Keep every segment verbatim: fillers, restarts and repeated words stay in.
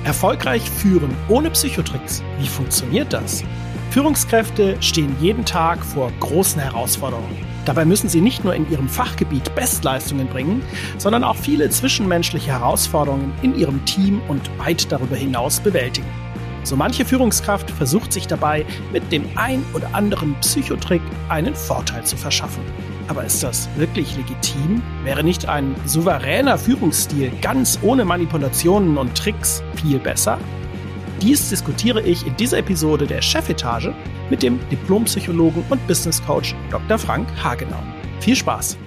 Erfolgreich führen ohne Psychotricks. Wie funktioniert das? Führungskräfte stehen jeden Tag vor großen Herausforderungen. Dabei müssen sie nicht nur in ihrem Fachgebiet Bestleistungen bringen, sondern auch viele zwischenmenschliche Herausforderungen in ihrem Team und weit darüber hinaus bewältigen. So manche Führungskraft versucht sich dabei, mit dem ein oder anderen Psychotrick einen Vorteil zu verschaffen. Aber ist das wirklich legitim? Wäre nicht ein souveräner Führungsstil ganz ohne Manipulationen und Tricks viel besser? Dies diskutiere ich in dieser Episode der Chefetage mit dem Diplompsychologen und Business Coach Doktor Frank Hagenau. Viel Spaß!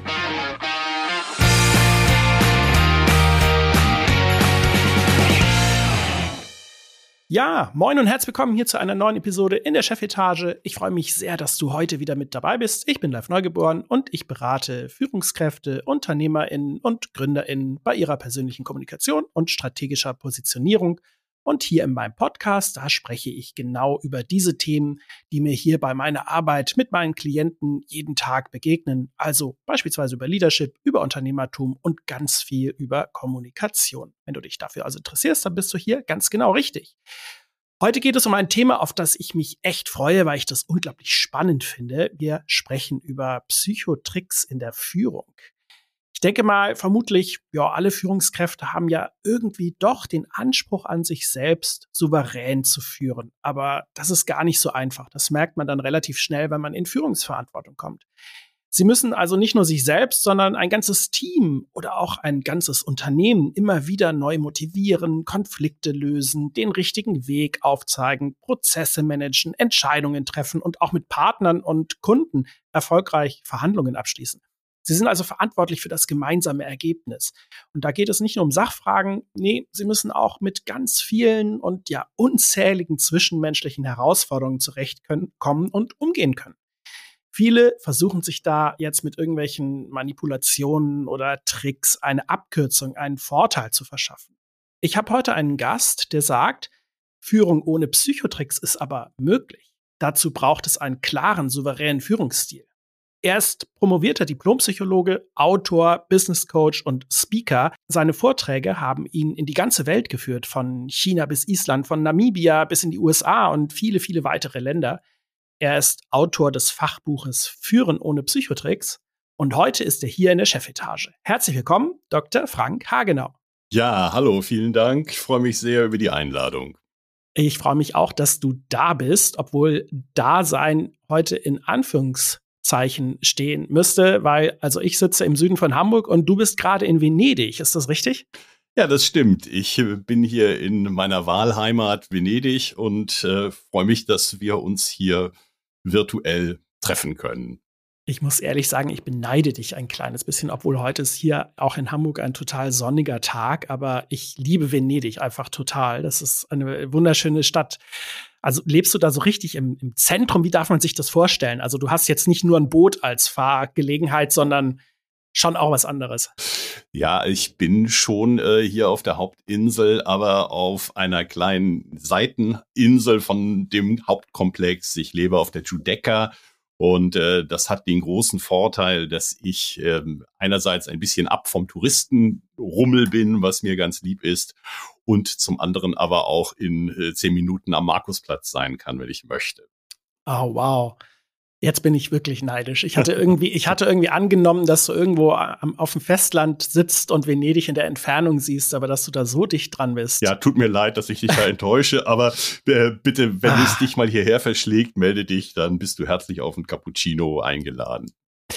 Ja, moin und herzlich willkommen hier zu einer neuen Episode in der Chefetage. Ich freue mich sehr, dass du heute wieder mit dabei bist. Ich bin Live Neugeboren und ich berate Führungskräfte, UnternehmerInnen und GründerInnen bei ihrer persönlichen Kommunikation und strategischer Positionierung. Und hier in meinem Podcast, da spreche ich genau über diese Themen, die mir hier bei meiner Arbeit mit meinen Klienten jeden Tag begegnen. Also beispielsweise über Leadership, über Unternehmertum und ganz viel über Kommunikation. Wenn du dich dafür also interessierst, dann bist du hier ganz genau richtig. Heute geht es um ein Thema, auf das ich mich echt freue, weil ich das unglaublich spannend finde. Wir sprechen über Psychotricks in der Führung. Ich denke mal, vermutlich, ja, alle Führungskräfte haben ja irgendwie doch den Anspruch an sich selbst, souverän zu führen. Aber das ist gar nicht so einfach. Das merkt man dann relativ schnell, wenn man in Führungsverantwortung kommt. Sie müssen also nicht nur sich selbst, sondern ein ganzes Team oder auch ein ganzes Unternehmen immer wieder neu motivieren, Konflikte lösen, den richtigen Weg aufzeigen, Prozesse managen, Entscheidungen treffen und auch mit Partnern und Kunden erfolgreich Verhandlungen abschließen. Sie sind also verantwortlich für das gemeinsame Ergebnis. Und da geht es nicht nur um Sachfragen, nee, sie müssen auch mit ganz vielen und ja unzähligen zwischenmenschlichen Herausforderungen zurechtkommen und umgehen können. Viele versuchen sich da jetzt mit irgendwelchen Manipulationen oder Tricks eine Abkürzung, einen Vorteil zu verschaffen. Ich habe heute einen Gast, der sagt, Führung ohne Psychotricks ist aber möglich. Dazu braucht es einen klaren, souveränen Führungsstil. Er ist promovierter Diplompsychologe, Autor, Business Coach und Speaker. Seine Vorträge haben ihn in die ganze Welt geführt, von China bis Island, von Namibia bis in die U S A und viele, viele weitere Länder. Er ist Autor des Fachbuches Führen ohne Psychotricks und heute ist er hier in der Chefetage. Herzlich willkommen, Doktor Frank Hagenau. Ja, hallo, vielen Dank. Ich freue mich sehr über die Einladung. Ich freue mich auch, dass du da bist, obwohl Dasein heute in Anführungszeichen Zeichen stehen müsste, weil also ich sitze im Süden von Hamburg und du bist gerade in Venedig. Ist das richtig? Ja, das stimmt. Ich bin hier in meiner Wahlheimat Venedig und äh, freue mich, dass wir uns hier virtuell treffen können. Ich muss ehrlich sagen, ich beneide dich ein kleines bisschen, obwohl heute ist hier auch in Hamburg ein total sonniger Tag, aber ich liebe Venedig einfach total. Das ist eine wunderschöne Stadt. Also lebst du da so richtig im, im Zentrum? Wie darf man sich das vorstellen? Also du hast jetzt nicht nur ein Boot als Fahrgelegenheit, sondern schon auch was anderes. Ja, ich bin schon äh, hier auf der Hauptinsel, aber auf einer kleinen Seiteninsel von dem Hauptkomplex. Ich lebe auf der Giudecca. Und äh, das hat den großen Vorteil, dass ich äh, einerseits ein bisschen ab vom Touristenrummel bin, was mir ganz lieb ist, und zum anderen aber auch in äh, zehn Minuten am Markusplatz sein kann, wenn ich möchte. Oh, wow. Jetzt bin ich wirklich neidisch. Ich hatte irgendwie, ich hatte irgendwie angenommen, dass du irgendwo am, auf dem Festland sitzt und Venedig in der Entfernung siehst, aber dass du da so dicht dran bist. Ja, tut mir leid, dass ich dich da enttäusche, aber äh, bitte, wenn ah. es dich mal hierher verschlägt, melde dich, dann bist du herzlich auf ein Cappuccino eingeladen.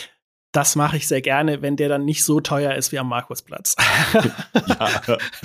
Das mache ich sehr gerne, wenn der dann nicht so teuer ist wie am Markusplatz. Ja.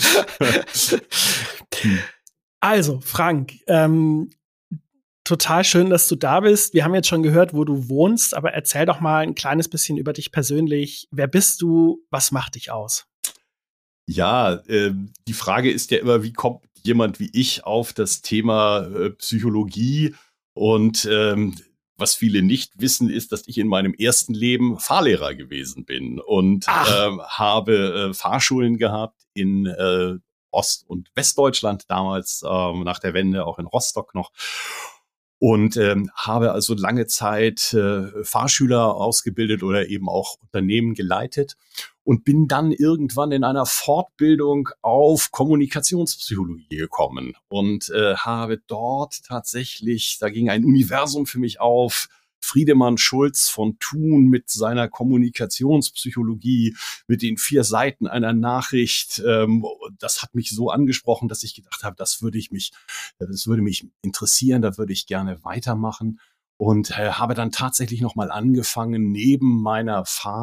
Also, Frank, ähm, total schön, dass du da bist. Wir haben jetzt schon gehört, wo du wohnst, aber erzähl doch mal ein kleines bisschen über dich persönlich. Wer bist du? Was macht dich aus? Ja, äh, die Frage ist ja immer, wie kommt jemand wie ich auf das Thema äh, Psychologie? Und ähm, was viele nicht wissen, ist, dass ich in meinem ersten Leben Fahrlehrer gewesen bin und ähm, habe äh, Fahrschulen gehabt in äh, Ost- und Westdeutschland damals, ähm, nach der Wende auch in Rostock noch. Und ähm, habe also lange Zeit äh, Fahrschüler ausgebildet oder eben auch Unternehmen geleitet. und bin dann irgendwann in einer Fortbildung auf Kommunikationspsychologie gekommen und äh, habe dort tatsächlich, da ging ein Universum für mich auf, Friedemann Schulz von Thun mit seiner Kommunikationspsychologie, mit den vier Seiten einer Nachricht. Ähm, das hat mich so angesprochen, dass ich gedacht habe, das würde ich mich, das würde mich interessieren, da würde ich gerne weitermachen. Und äh, habe dann tatsächlich nochmal angefangen, neben meiner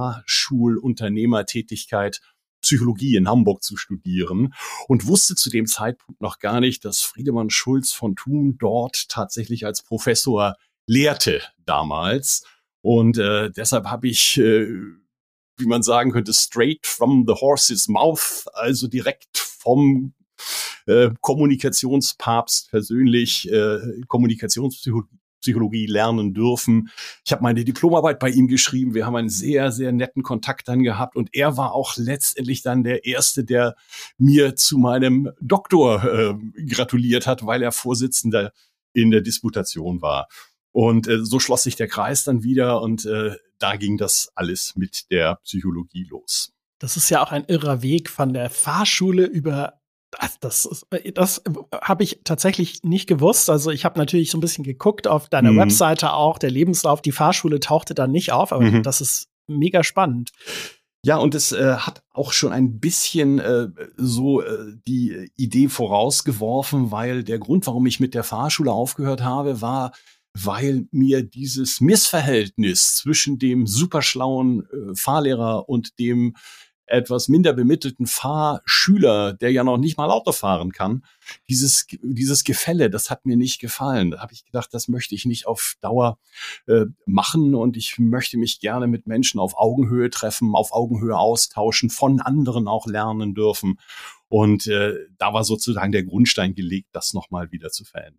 Fahrschulunternehmertätigkeit Psychologie in Hamburg zu studieren und wusste zu dem Zeitpunkt noch gar nicht, dass Friedemann Schulz von Thun dort tatsächlich als Professor lehrte damals. Und äh, deshalb habe ich, äh, wie man sagen könnte, straight from the horse's mouth, also direkt vom äh, Kommunikationspapst persönlich äh, Kommunikationspsychologie Psychologie lernen dürfen. Ich habe meine Diplomarbeit bei ihm geschrieben. Wir haben einen sehr, sehr netten Kontakt dann gehabt. Und er war auch letztendlich dann der Erste, der mir zu meinem Doktor äh, gratuliert hat, weil er Vorsitzender in der Disputation war. Und äh, so schloss sich der Kreis dann wieder und äh, da ging das alles mit der Psychologie los. Das ist ja auch ein irrer Weg von der Fahrschule über Das, das, das habe ich tatsächlich nicht gewusst. Also ich habe natürlich so ein bisschen geguckt auf deiner mhm. Webseite auch. Der Lebenslauf, die Fahrschule tauchte dann nicht auf, aber mhm. das ist mega spannend. Ja, und es äh, hat auch schon ein bisschen äh, so äh, die Idee vorausgeworfen, weil der Grund, warum ich mit der Fahrschule aufgehört habe, war, weil mir dieses Missverhältnis zwischen dem superschlauen äh, Fahrlehrer und dem etwas minder bemittelten Fahrschüler, der ja noch nicht mal Auto fahren kann, dieses dieses Gefälle, das hat mir nicht gefallen. Da habe ich gedacht, das möchte ich nicht auf Dauer äh, machen und ich möchte mich gerne mit Menschen auf Augenhöhe treffen, auf Augenhöhe austauschen, von anderen auch lernen dürfen. Und äh, da war sozusagen der Grundstein gelegt, das nochmal wieder zu verändern.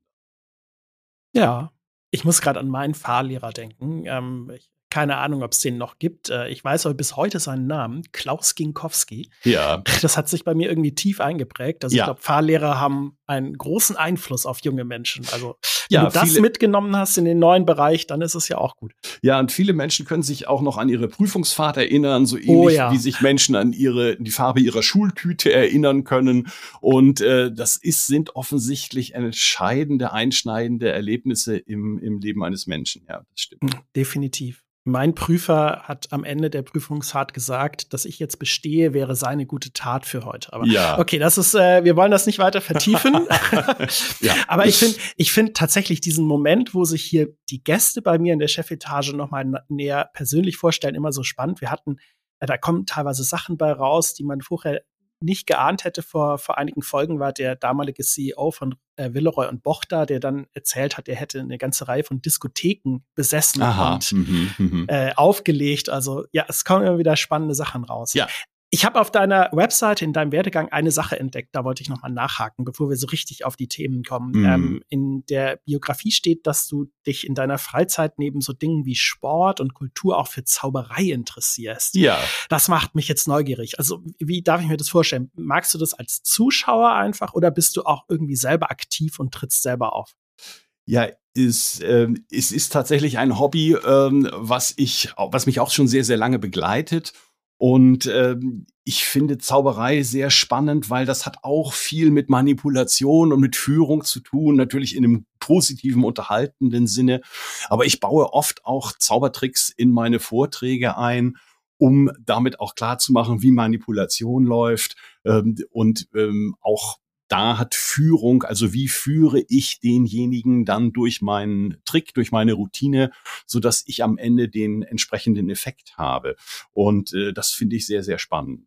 Ja, ich muss gerade an meinen Fahrlehrer denken. Ähm, ich Keine Ahnung, ob es den noch gibt. Ich weiß aber bis heute seinen Namen, Klaus Ginkowski. Ja. Das hat sich bei mir irgendwie tief eingeprägt. Also ja. Ich glaube, Fahrlehrer haben einen großen Einfluss auf junge Menschen. Also wenn ja, du das mitgenommen hast in den neuen Bereich, dann ist es ja auch gut. Ja, und viele Menschen können sich auch noch an ihre Prüfungsfahrt erinnern, so ähnlich oh, ja. wie sich Menschen an ihre die Farbe ihrer Schultüte erinnern können. Und äh, das ist sind offensichtlich entscheidende, einschneidende Erlebnisse im, im Leben eines Menschen. Ja, das stimmt. Definitiv. Mein Prüfer hat am Ende der Prüfungsfahrt gesagt, dass ich jetzt bestehe, wäre seine gute Tat für heute. Aber ja. okay, das ist, äh, wir wollen das nicht weiter vertiefen. ja. Aber ich finde, ich finde tatsächlich diesen Moment, wo sich hier die Gäste bei mir in der Chefetage noch mal näher persönlich vorstellen, immer so spannend. Wir hatten, äh, da kommen teilweise Sachen bei raus, die man vorher nicht geahnt hätte. Vor, vor einigen Folgen war der damalige C E O von äh, Villeroy und Boch-da, der dann erzählt hat, er hätte eine ganze Reihe von Diskotheken besessen Aha. und mhm, äh, aufgelegt. Also ja, es kommen immer wieder spannende Sachen raus. Ja. Ich habe auf deiner Webseite in deinem Werdegang eine Sache entdeckt, da wollte ich noch mal nachhaken, bevor wir so richtig auf die Themen kommen. Mhm. Ähm, in der Biografie steht, dass du dich in deiner Freizeit neben so Dingen wie Sport und Kultur auch für Zauberei interessierst. Ja. Das macht mich jetzt neugierig. Also wie darf ich mir das vorstellen? Magst du das als Zuschauer einfach oder bist du auch irgendwie selber aktiv und trittst selber auf? Ja, ist, ähm, es ist tatsächlich ein Hobby, ähm, was ich, was mich auch schon sehr, sehr lange begleitet. Und ähm, ich finde Zauberei sehr spannend, weil das hat auch viel mit Manipulation und mit Führung zu tun, natürlich in einem positiven, unterhaltenden Sinne. Aber ich baue oft auch Zaubertricks in meine Vorträge ein, um damit auch klarzumachen, wie Manipulation läuft ähm, und ähm, auch da hat Führung, also wie führe ich denjenigen dann durch meinen Trick, durch meine Routine, so dass ich am Ende den entsprechenden Effekt habe. Und äh, das finde ich sehr, sehr spannend.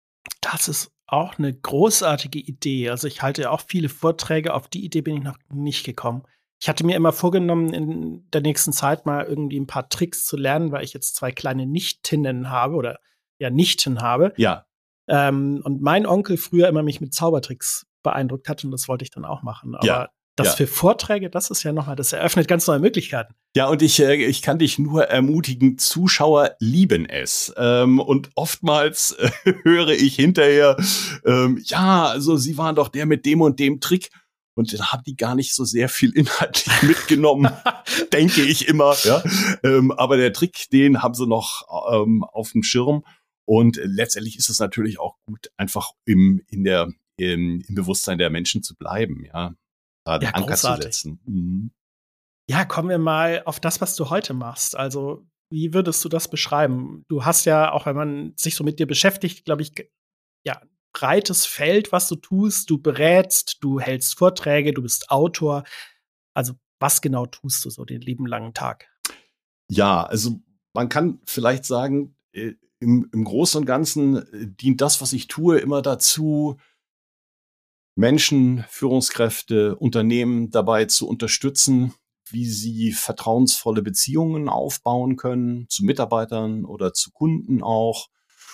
Das ist auch eine großartige Idee. Also ich halte ja auch viele Vorträge. Auf die Idee bin ich noch nicht gekommen. Ich hatte mir immer vorgenommen, in der nächsten Zeit mal irgendwie ein paar Tricks zu lernen, weil ich jetzt zwei kleine Nichtinnen habe oder ja Nichten habe. Ja. Ähm, und mein Onkel früher immer mich mit Zaubertricks beeindruckt hat und das wollte ich dann auch machen. Aber ja, das ja. für Vorträge, das ist ja nochmal, das eröffnet ganz neue Möglichkeiten. Ja, und ich, äh, ich kann dich nur ermutigen, Zuschauer lieben es. Ähm, und oftmals äh, höre ich hinterher, ähm, ja, also sie waren doch der mit dem und dem Trick. Und dann haben die gar nicht so sehr viel inhaltlich mitgenommen, denke ich immer. Ja? Ähm, aber der Trick, den haben sie noch ähm, auf dem Schirm. Und letztendlich ist es natürlich auch gut, einfach im, in der, im, im Bewusstsein der Menschen zu bleiben, ja, da einen Ja, Anker zu großartig. setzen. Mhm. Ja, kommen wir mal auf das, was du heute machst. Also, wie würdest du das beschreiben? Du hast ja, auch wenn man sich so mit dir beschäftigt, glaube ich, g ja, breites Feld, was du tust. Du berätst, du hältst Vorträge, du bist Autor. Also, was genau tust du so den lieben langen Tag? Ja, also man kann vielleicht sagen, äh, im, im Großen und Ganzen äh, dient das, was ich tue, immer dazu, Menschen, Führungskräfte, Unternehmen dabei zu unterstützen, wie sie vertrauensvolle Beziehungen aufbauen können zu Mitarbeitern oder zu Kunden auch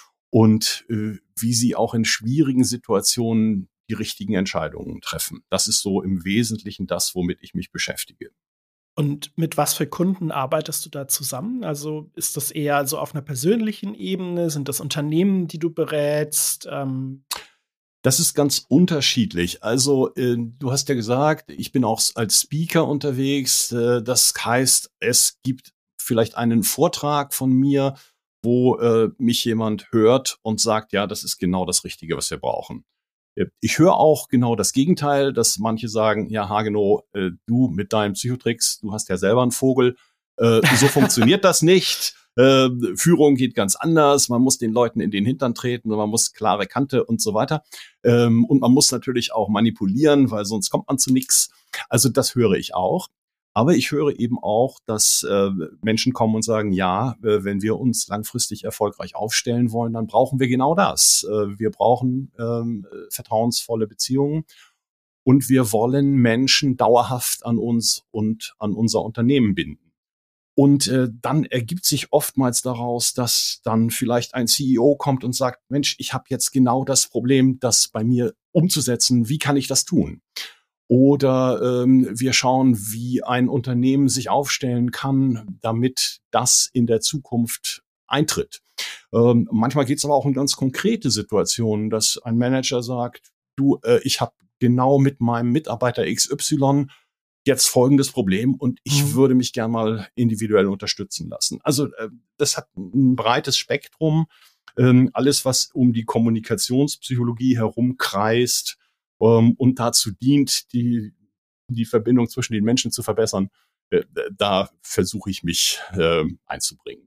und äh, wie sie auch in schwierigen Situationen die richtigen Entscheidungen treffen. Das ist so im Wesentlichen das, womit ich mich beschäftige. Und mit was für Kunden arbeitest du da zusammen? Also, ist das eher so auf einer persönlichen Ebene? Sind das Unternehmen, die du berätst? Ähm Das ist ganz unterschiedlich. Also, äh, du hast ja gesagt, ich bin auch als Speaker unterwegs. Äh, das heißt, es gibt vielleicht einen Vortrag von mir, wo äh, mich jemand hört und sagt, ja, das ist genau das Richtige, was wir brauchen. Äh, Ich höre auch genau das Gegenteil, dass manche sagen, ja, Hagenow, äh, du mit deinen Psychotricks, du hast ja selber einen Vogel, äh, so funktioniert das nicht. Äh, Führung geht ganz anders, man muss den Leuten in den Hintern treten, man muss klare Kante und so weiter. Ähm, und man muss natürlich auch manipulieren, weil sonst kommt man zu nichts. Also das höre ich auch. Aber ich höre eben auch, dass äh, Menschen kommen und sagen, ja, äh, wenn wir uns langfristig erfolgreich aufstellen wollen, dann brauchen wir genau das. Äh, wir brauchen ähm, vertrauensvolle Beziehungen und wir wollen Menschen dauerhaft an uns und an unser Unternehmen binden. Und äh, dann ergibt sich oftmals daraus, dass dann vielleicht ein C E O kommt und sagt, Mensch, ich habe jetzt genau das Problem, das bei mir umzusetzen. Wie kann ich das tun? Oder ähm, wir schauen, wie ein Unternehmen sich aufstellen kann, damit das in der Zukunft eintritt. Ähm, manchmal geht es aber auch in ganz konkrete Situationen, dass ein Manager sagt, du, äh, ich habe genau mit meinem Mitarbeiter X Y jetzt folgendes Problem und ich Mhm. würde mich gern mal individuell unterstützen lassen. Also äh, das hat ein breites Spektrum. Ähm, alles, was um die Kommunikationspsychologie herumkreist ähm, und dazu dient, die, die Verbindung zwischen den Menschen zu verbessern, äh, da versuche ich mich äh, einzubringen.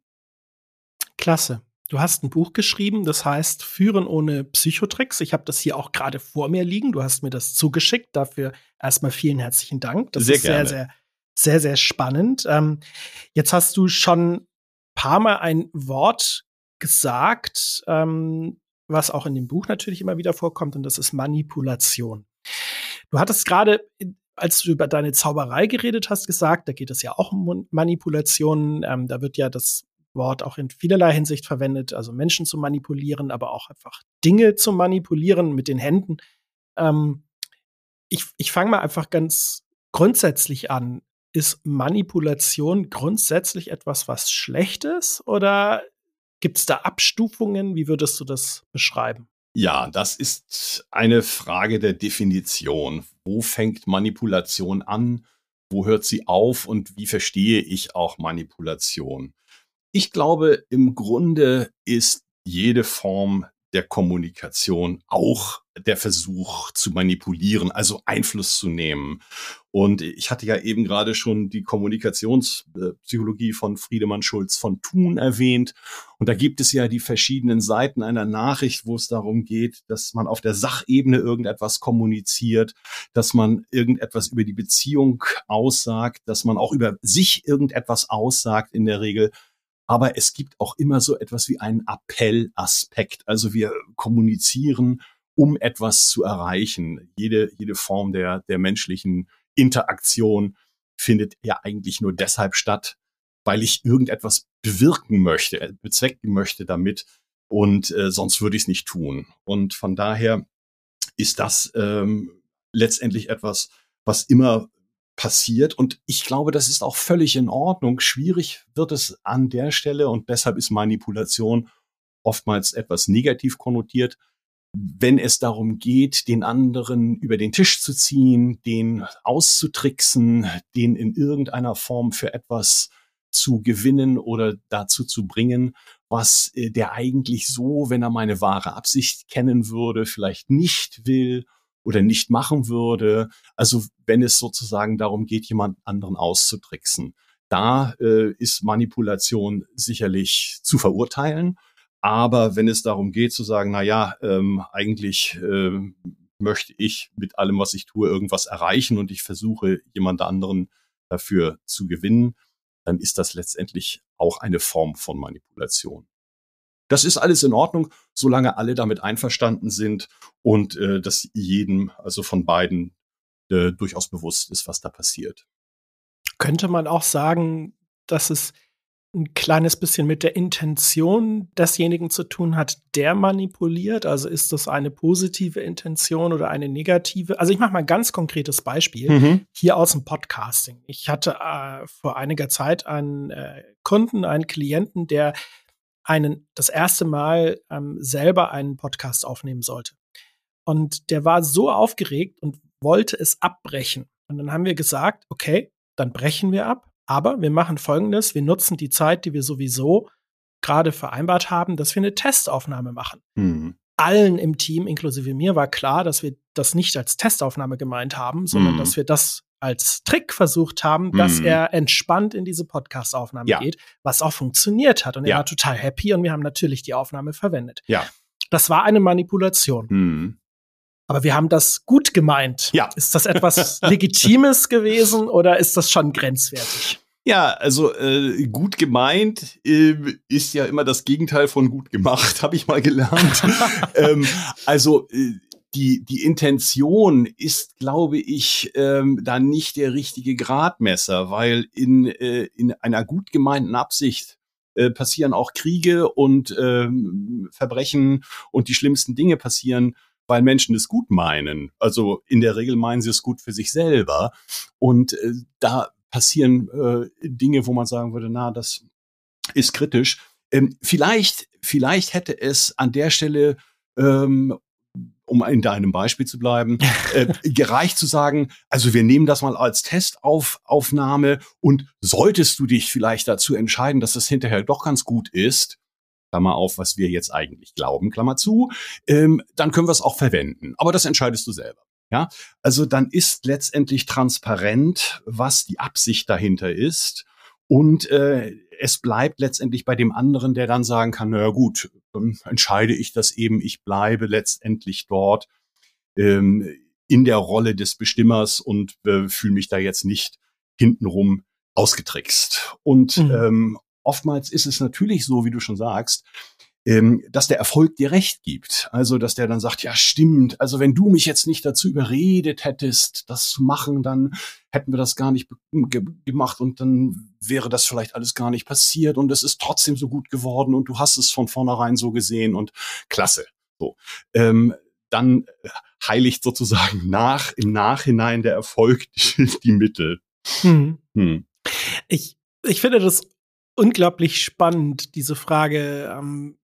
Klasse. Du hast ein Buch geschrieben, das heißt „Führen ohne Psychotricks“. Ich habe das hier auch gerade vor mir liegen. Du hast mir das zugeschickt. Dafür erstmal vielen herzlichen Dank. Das Sehr ist sehr, gerne. sehr, sehr, sehr spannend. Ähm, jetzt hast du schon paar Mal ein Wort gesagt, ähm, was auch in dem Buch natürlich immer wieder vorkommt, und das ist Manipulation. Du hattest gerade, als du über deine Zauberei geredet hast, gesagt, da geht es ja auch um Mon Manipulationen. Ähm, da wird ja das Wort auch in vielerlei Hinsicht verwendet, also Menschen zu manipulieren, aber auch einfach Dinge zu manipulieren mit den Händen. Ähm, ich ich fange mal einfach ganz grundsätzlich an. Ist Manipulation grundsätzlich etwas, was schlecht ist, oder gibt's da Abstufungen? Wie würdest du das beschreiben? Ja, das ist eine Frage der Definition. Wo fängt Manipulation an? Wo hört sie auf? Und wie verstehe ich auch Manipulation? Ich glaube, im Grunde ist jede Form der Kommunikation auch der Versuch zu manipulieren, also Einfluss zu nehmen. Und ich hatte ja eben gerade schon die Kommunikationspsychologie von Friedemann Schulz von Thun erwähnt. Und da gibt es ja die verschiedenen Seiten einer Nachricht, wo es darum geht, dass man auf der Sachebene irgendetwas kommuniziert, dass man irgendetwas über die Beziehung aussagt, dass man auch über sich irgendetwas aussagt in der Regel. Aber es gibt auch immer so etwas wie einen Appellaspekt. Also wir kommunizieren, um etwas zu erreichen. Jede, jede Form der, der menschlichen Interaktion findet ja eigentlich nur deshalb statt, weil ich irgendetwas bewirken möchte, äh, bezwecken möchte damit. Und äh, sonst würde ich es nicht tun. Und von daher ist das ähm, letztendlich etwas, was immer passiert. Und ich glaube, das ist auch völlig in Ordnung. Schwierig wird es an der Stelle und deshalb ist Manipulation oftmals etwas negativ konnotiert, wenn es darum geht, den anderen über den Tisch zu ziehen, den auszutricksen, den in irgendeiner Form für etwas zu gewinnen oder dazu zu bringen, was äh, der eigentlich so, wenn er meine wahre Absicht kennen würde, vielleicht nicht will oder nicht machen würde. Also wenn es sozusagen darum geht, jemand anderen auszutricksen. Da äh, ist Manipulation sicherlich zu verurteilen. Aber wenn es darum geht zu sagen, na ja, ähm, eigentlich äh, möchte ich mit allem, was ich tue, irgendwas erreichen und ich versuche, jemand anderen dafür zu gewinnen, dann ist das letztendlich auch eine Form von Manipulation. Das ist alles in Ordnung, solange alle damit einverstanden sind und äh, dass jedem, also von beiden, äh, durchaus bewusst ist, was da passiert. Könnte man auch sagen, dass es ein kleines bisschen mit der Intention desjenigen zu tun hat, der manipuliert? Also ist das eine positive Intention oder eine negative? Also ich mache mal ein ganz konkretes Beispiel Mhm. hier aus dem Podcasting. Ich hatte äh, vor einiger Zeit einen äh, Kunden, einen Klienten, der einen das erste Mal ähm, selber einen Podcast aufnehmen sollte. Und der war so aufgeregt und wollte es abbrechen. Und dann haben wir gesagt, okay, dann brechen wir ab. Aber wir machen Folgendes, wir nutzen die Zeit, die wir sowieso gerade vereinbart haben, dass wir eine Testaufnahme machen. Mhm. Allen im Team, inklusive mir, war klar, dass wir das nicht als Testaufnahme gemeint haben, sondern Mhm. dass wir das als Trick versucht haben, dass Mhm. er entspannt in diese Podcast-Aufnahme Ja. geht, was auch funktioniert hat. Und er Ja. war total happy und wir haben natürlich die Aufnahme verwendet. Ja. Das war eine Manipulation. Mhm. Aber wir haben das gut gemeint. Ja. Ist das etwas Legitimes gewesen oder ist das schon grenzwertig? Ja, also äh, gut gemeint äh, ist ja immer das Gegenteil von gut gemacht, habe ich mal gelernt. ähm, also äh, die die Intention ist, glaube ich, ähm, da nicht der richtige Gradmesser, weil in äh, in einer gut gemeinten Absicht äh, passieren auch Kriege und ähm, Verbrechen und die schlimmsten Dinge passieren, weil Menschen es gut meinen. Also in der Regel meinen sie es gut für sich selber. Und äh, da passieren äh, Dinge, wo man sagen würde, na, das ist kritisch. Ähm, vielleicht, vielleicht hätte es an der Stelle, ähm, um in deinem Beispiel zu bleiben, äh, gereicht zu sagen, also wir nehmen das mal als Testaufnahme und solltest du dich vielleicht dazu entscheiden, dass das hinterher doch ganz gut ist, Klammer auf, was wir jetzt eigentlich glauben, Klammer zu, ähm, dann können wir es auch verwenden. Aber das entscheidest du selber. Ja, also dann ist letztendlich transparent, was die Absicht dahinter ist. Und äh, es bleibt letztendlich bei dem anderen, der dann sagen kann, naja gut, dann entscheide ich das eben, ich bleibe letztendlich dort ähm, in der Rolle des Bestimmers und äh, fühle mich da jetzt nicht hintenrum ausgetrickst. Und Mhm. ähm, oftmals ist es natürlich so, wie du schon sagst, ähm, dass der Erfolg dir recht gibt. Also, dass der dann sagt, ja stimmt, also wenn du mich jetzt nicht dazu überredet hättest, das zu machen, dann hätten wir das gar nicht ge- gemacht und dann wäre das vielleicht alles gar nicht passiert und es ist trotzdem so gut geworden und du hast es von vornherein so gesehen und klasse. So, ähm, dann heiligt sozusagen nach, im Nachhinein der Erfolg die, die Mittel. Mhm. Hm. Ich, ich finde das unglaublich spannend, diese Frage, ähm,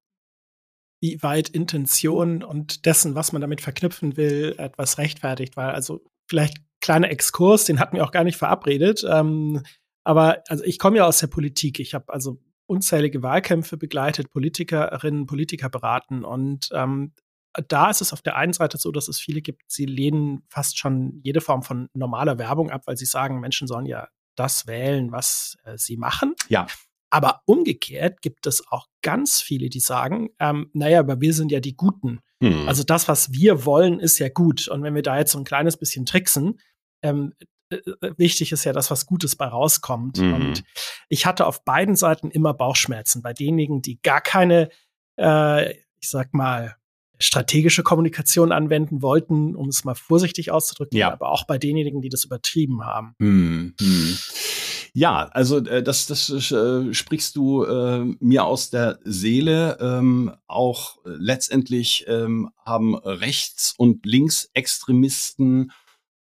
wie weit Intention und dessen, was man damit verknüpfen will, etwas rechtfertigt. Weil, also vielleicht kleiner Exkurs, den hatten wir auch gar nicht verabredet. Ähm, aber also ich komme ja aus der Politik. Ich habe also unzählige Wahlkämpfe begleitet, Politikerinnen, Politiker beraten. Und ähm, da ist es auf der einen Seite so, dass es viele gibt, sie lehnen fast schon jede Form von normaler Werbung ab, weil sie sagen, Menschen sollen ja das wählen, was äh, sie machen. Ja. Aber umgekehrt gibt es auch ganz viele, die sagen, ähm, naja, aber wir sind ja die Guten. Hm. Also das, was wir wollen, ist ja gut. Und wenn wir da jetzt so ein kleines bisschen tricksen, ähm, äh, wichtig ist ja, dass was Gutes bei rauskommt. Mhm. Und ich hatte auf beiden Seiten immer Bauchschmerzen. Bei denjenigen, die gar keine, äh, ich sag mal, strategische Kommunikation anwenden wollten, um es mal vorsichtig auszudrücken, Ja. aber auch bei denjenigen, die das übertrieben haben. Hm, hm. Ja, also äh, das, das äh, sprichst du äh, mir aus der Seele. Ähm, auch äh, letztendlich ähm, haben Rechts- und Linksextremisten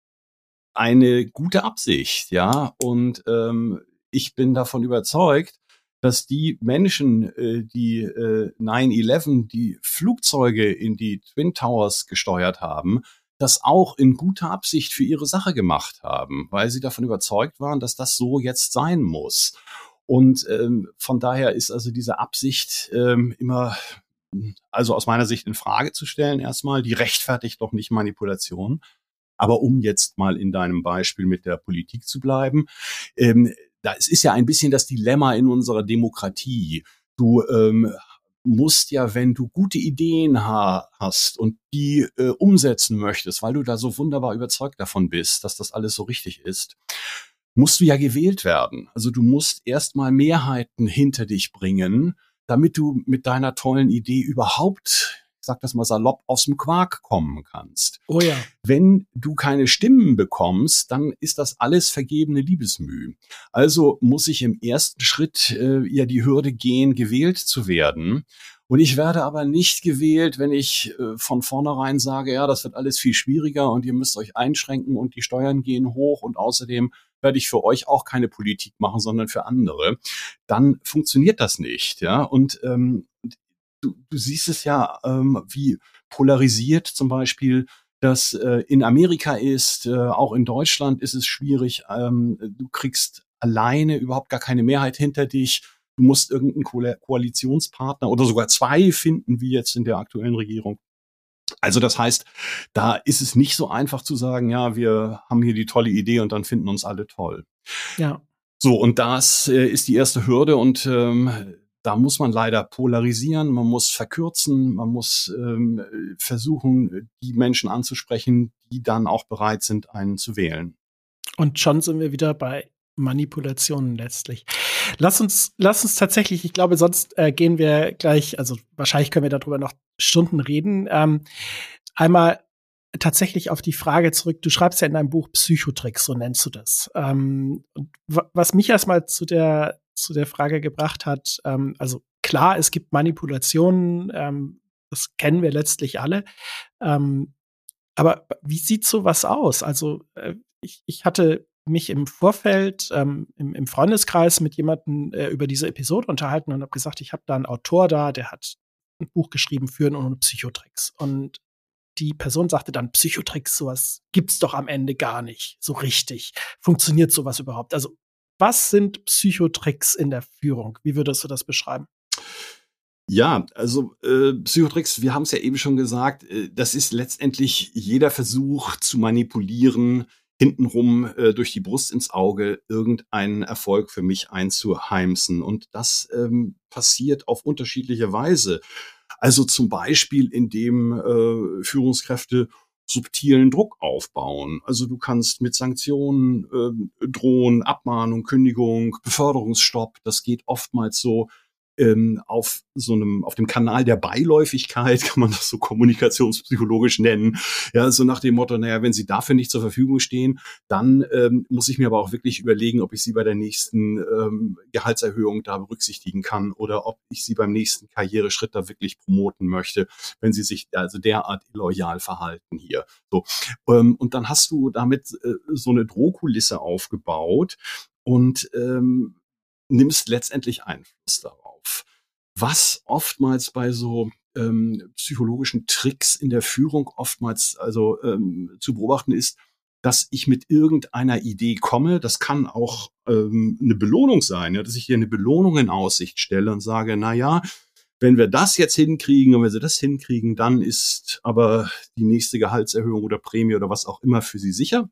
eine gute Absicht, ja. Und ähm, ich bin davon überzeugt, dass die Menschen, äh, die äh, nine eleven, die Flugzeuge in die Twin Towers gesteuert haben, das auch in guter Absicht für ihre Sache gemacht haben, weil sie davon überzeugt waren, dass das so jetzt sein muss. Und ähm, von daher ist also diese Absicht ähm, immer, also aus meiner Sicht in Frage zu stellen erstmal, die rechtfertigt doch nicht Manipulation. Aber um jetzt mal in deinem Beispiel mit der Politik zu bleiben, ähm, da, es ist ja ein bisschen das Dilemma in unserer Demokratie. Du ähm, musst ja, wenn du gute Ideen ha- hast und die äh, umsetzen möchtest, weil du da so wunderbar überzeugt davon bist, dass das alles so richtig ist, musst du ja gewählt werden. Also du musst erstmal Mehrheiten hinter dich bringen, damit du mit deiner tollen Idee überhaupt, ich sag das mal salopp, aus dem Quark kommen kannst. Oh ja. Wenn du keine Stimmen bekommst, dann ist das alles vergebene Liebesmüh. Also muss ich im ersten Schritt äh, ja die Hürde gehen, gewählt zu werden. Und ich werde aber nicht gewählt, wenn ich äh, von vornherein sage, ja, das wird alles viel schwieriger und ihr müsst euch einschränken und die Steuern gehen hoch und außerdem werde ich für euch auch keine Politik machen, sondern für andere. Dann funktioniert das nicht, ja. Und ähm, du, du siehst es ja, ähm, wie polarisiert zum Beispiel das äh, in Amerika ist, äh, auch in Deutschland ist es schwierig. Ähm, du kriegst alleine überhaupt gar keine Mehrheit hinter dich. Du musst irgendeinen Ko- Koalitionspartner oder sogar zwei finden, wie jetzt in der aktuellen Regierung. Also das heißt, da ist es nicht so einfach zu sagen, ja, wir haben hier die tolle Idee und dann finden uns alle toll. Ja. So, und das äh, ist die erste Hürde und ähm, da muss man leider polarisieren, man muss verkürzen, man muss ähm, versuchen, die Menschen anzusprechen, die dann auch bereit sind, einen zu wählen. Und schon sind wir wieder bei Manipulationen letztlich. Lass uns, lass uns tatsächlich, ich glaube, sonst äh, gehen wir gleich, also wahrscheinlich können wir darüber noch Stunden reden. Ähm, einmal tatsächlich auf die Frage zurück, du schreibst ja in deinem Buch Psychotricks, so nennst du das. Ähm, und w- was mich erstmal zu der, zu der Frage gebracht hat, ähm, also klar, es gibt Manipulationen, ähm, das kennen wir letztlich alle. Ähm, aber wie sieht sowas aus? Also äh, ich, ich hatte mich im Vorfeld ähm, im, im Freundeskreis mit jemandem äh, über diese Episode unterhalten und habe gesagt, ich habe da einen Autor da, der hat ein Buch geschrieben, Führen ohne Psychotricks. Und die Person sagte dann, Psychotricks, sowas gibt's doch am Ende gar nicht so richtig. Funktioniert sowas überhaupt? Also was sind Psychotricks in der Führung? Wie würdest du das beschreiben? Ja, also äh, Psychotricks, wir haben es ja eben schon gesagt, äh, das ist letztendlich jeder Versuch zu manipulieren, hintenrum äh, durch die Brust ins Auge irgendeinen Erfolg für mich einzuheimsen. Und das ähm, passiert auf unterschiedliche Weise. Also zum Beispiel, indem äh, Führungskräfte subtilen Druck aufbauen. Also du kannst mit Sanktionen äh, drohen, Abmahnung, Kündigung, Beförderungsstopp. Das geht oftmals so ähm, auf so einem, auf dem Kanal der Beiläufigkeit, kann man das so kommunikationspsychologisch nennen. Ja, so nach dem Motto, naja, wenn Sie dafür nicht zur Verfügung stehen, dann ähm, muss ich mir aber auch wirklich überlegen, ob ich Sie bei der nächsten ähm, Gehaltserhöhung da berücksichtigen kann oder ob ich Sie beim nächsten Karriereschritt da wirklich promoten möchte, wenn Sie sich also derart illoyal verhalten hier. So. Ähm, und dann hast du damit äh, so eine Drohkulisse aufgebaut und ähm, nimmst letztendlich Einfluss darauf. Was oftmals bei so ähm, psychologischen Tricks in der Führung oftmals also ähm, zu beobachten ist, dass ich mit irgendeiner Idee komme. Das kann auch ähm, eine Belohnung sein, ja, dass ich dir eine Belohnung in Aussicht stelle und sage, na ja, wenn wir das jetzt hinkriegen und wenn sie das hinkriegen, dann ist aber die nächste Gehaltserhöhung oder Prämie oder was auch immer für sie sicher.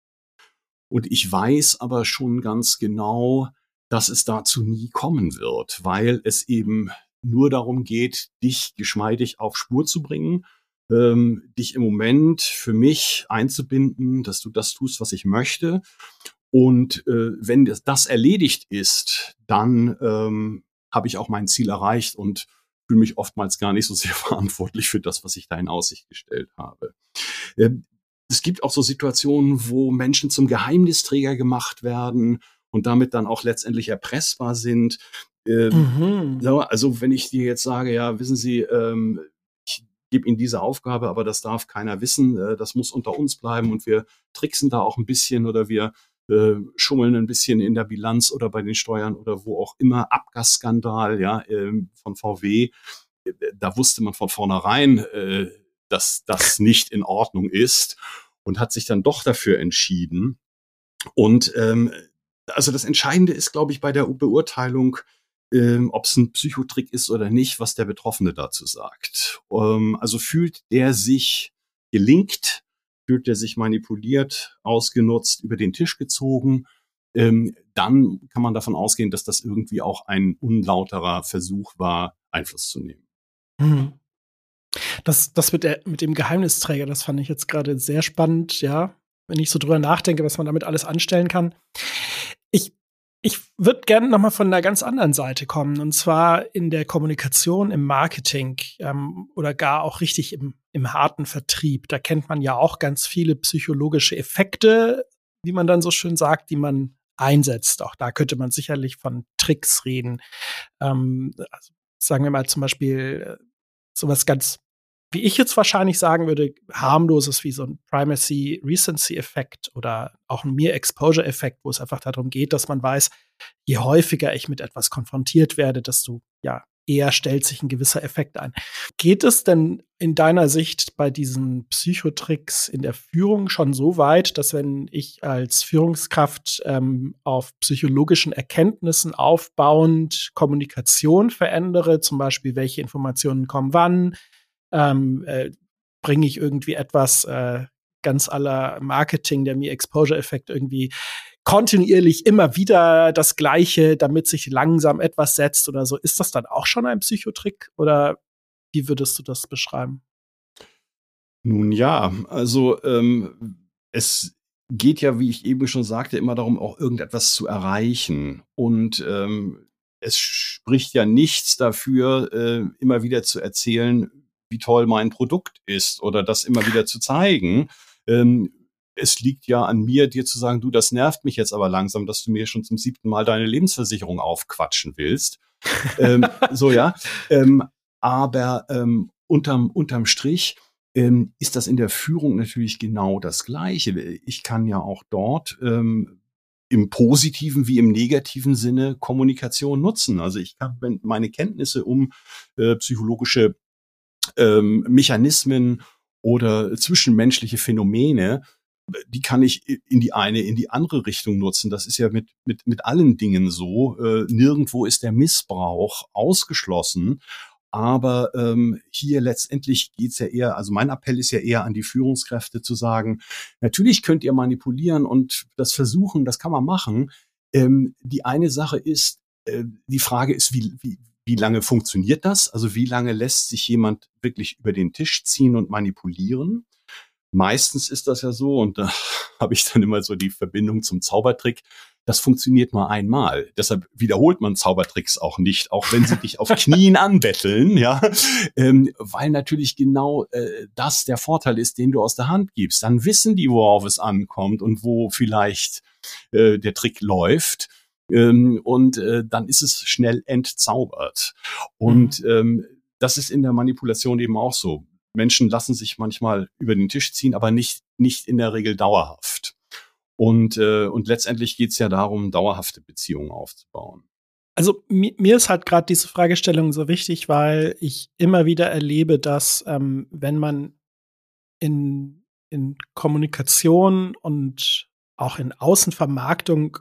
Und ich weiß aber schon ganz genau, dass es dazu nie kommen wird, weil es eben nur darum geht, dich geschmeidig auf Spur zu bringen, ähm, dich im Moment für mich einzubinden, dass du das tust, was ich möchte. Und äh, wenn das, das erledigt ist, dann ähm, habe ich auch mein Ziel erreicht und fühle mich oftmals gar nicht so sehr verantwortlich für das, was ich da in Aussicht gestellt habe. Ähm, es gibt auch so Situationen, wo Menschen zum Geheimnisträger gemacht werden und damit dann auch letztendlich erpressbar sind. Ähm, Mhm. also wenn ich dir jetzt sage, ja, wissen Sie, ähm, ich gebe Ihnen diese Aufgabe, aber das darf keiner wissen, äh, das muss unter uns bleiben und wir tricksen da auch ein bisschen oder wir äh, schummeln ein bisschen in der Bilanz oder bei den Steuern oder wo auch immer, Abgasskandal, ja, ähm, von V W, äh, da wusste man von vornherein, äh, dass das nicht in Ordnung ist und hat sich dann doch dafür entschieden. Und ähm, also das Entscheidende ist, glaube ich, bei der Beurteilung, ähm, ob es ein Psychotrick ist oder nicht, was der Betroffene dazu sagt. Ähm, also fühlt der sich gelingt, fühlt der sich manipuliert, ausgenutzt, über den Tisch gezogen, ähm, dann kann man davon ausgehen, dass das irgendwie auch ein unlauterer Versuch war, Einfluss zu nehmen. Mhm. Das, das mit, der, mit dem Geheimnisträger, das fand ich jetzt gerade sehr spannend, ja. Wenn ich so drüber nachdenke, was man damit alles anstellen kann. Ich, ich würde gerne noch mal von einer ganz anderen Seite kommen, und zwar in der Kommunikation, im Marketing ähm, oder gar auch richtig im, im harten Vertrieb. Da kennt man ja auch ganz viele psychologische Effekte, wie man dann so schön sagt, die man einsetzt. Auch da könnte man sicherlich von Tricks reden. Ähm, also sagen wir mal zum Beispiel sowas ganz, wie ich jetzt wahrscheinlich sagen würde, harmloses wie so ein Primacy-Recency-Effekt oder auch ein Mere-Exposure-Effekt, wo es einfach darum geht, dass man weiß, je häufiger ich mit etwas konfrontiert werde, desto ja, eher stellt sich ein gewisser Effekt ein. Geht es denn in deiner Sicht bei diesen Psychotricks in der Führung schon so weit, dass wenn ich als Führungskraft ähm, auf psychologischen Erkenntnissen aufbauend Kommunikation verändere, zum Beispiel welche Informationen kommen wann, ähm, äh, bringe ich irgendwie etwas äh, ganz à la Marketing, der Me-Exposure-Effekt irgendwie kontinuierlich immer wieder das Gleiche, damit sich langsam etwas setzt oder so. Ist das dann auch schon ein Psychotrick oder wie würdest du das beschreiben? Nun ja, also ähm, es geht ja, wie ich eben schon sagte, immer darum, auch irgendetwas zu erreichen. Und ähm, es spricht ja nichts dafür, äh, immer wieder zu erzählen, wie toll mein Produkt ist oder das immer wieder zu zeigen. Ähm, es liegt ja an mir, dir zu sagen, du, das nervt mich jetzt aber langsam, dass du mir schon zum siebten Mal deine Lebensversicherung aufquatschen willst. ähm, so, ja. Ähm, aber ähm, unterm, unterm Strich ähm, ist das in der Führung natürlich genau das Gleiche. Ich kann ja auch dort ähm, im positiven wie im negativen Sinne Kommunikation nutzen. Also ich kann meine Kenntnisse um äh, psychologische ähm, Mechanismen oder zwischenmenschliche Phänomene, die kann ich in die eine, in die andere Richtung nutzen. Das ist ja mit, mit, mit allen Dingen so. Äh, nirgendwo ist der Missbrauch ausgeschlossen. Aber ähm, hier letztendlich geht's ja eher, also mein Appell ist ja eher an die Führungskräfte zu sagen, natürlich könnt ihr manipulieren und das versuchen, das kann man machen. Ähm, die eine Sache ist, äh, die Frage ist, wie, wie, wie lange funktioniert das? Also wie lange lässt sich jemand wirklich über den Tisch ziehen und manipulieren? Meistens ist das ja so, und da habe ich dann immer so die Verbindung zum Zaubertrick, das funktioniert nur einmal. Deshalb wiederholt man Zaubertricks auch nicht, auch wenn sie dich auf Knien anbetteln, ja, ähm, weil natürlich genau äh, das der Vorteil ist, den du aus der Hand gibst. Dann wissen die, worauf es ankommt und wo vielleicht äh, der Trick läuft. Ähm, und äh, dann ist es schnell entzaubert. Und mhm. ähm, das ist in der Manipulation eben auch so. Menschen lassen sich manchmal über den Tisch ziehen, aber nicht, nicht in der Regel dauerhaft. Und, äh, und letztendlich geht es ja darum, dauerhafte Beziehungen aufzubauen. Also mi- mir ist halt gerade diese Fragestellung so wichtig, weil ich immer wieder erlebe, dass ähm, wenn man in, in Kommunikation und auch in Außenvermarktung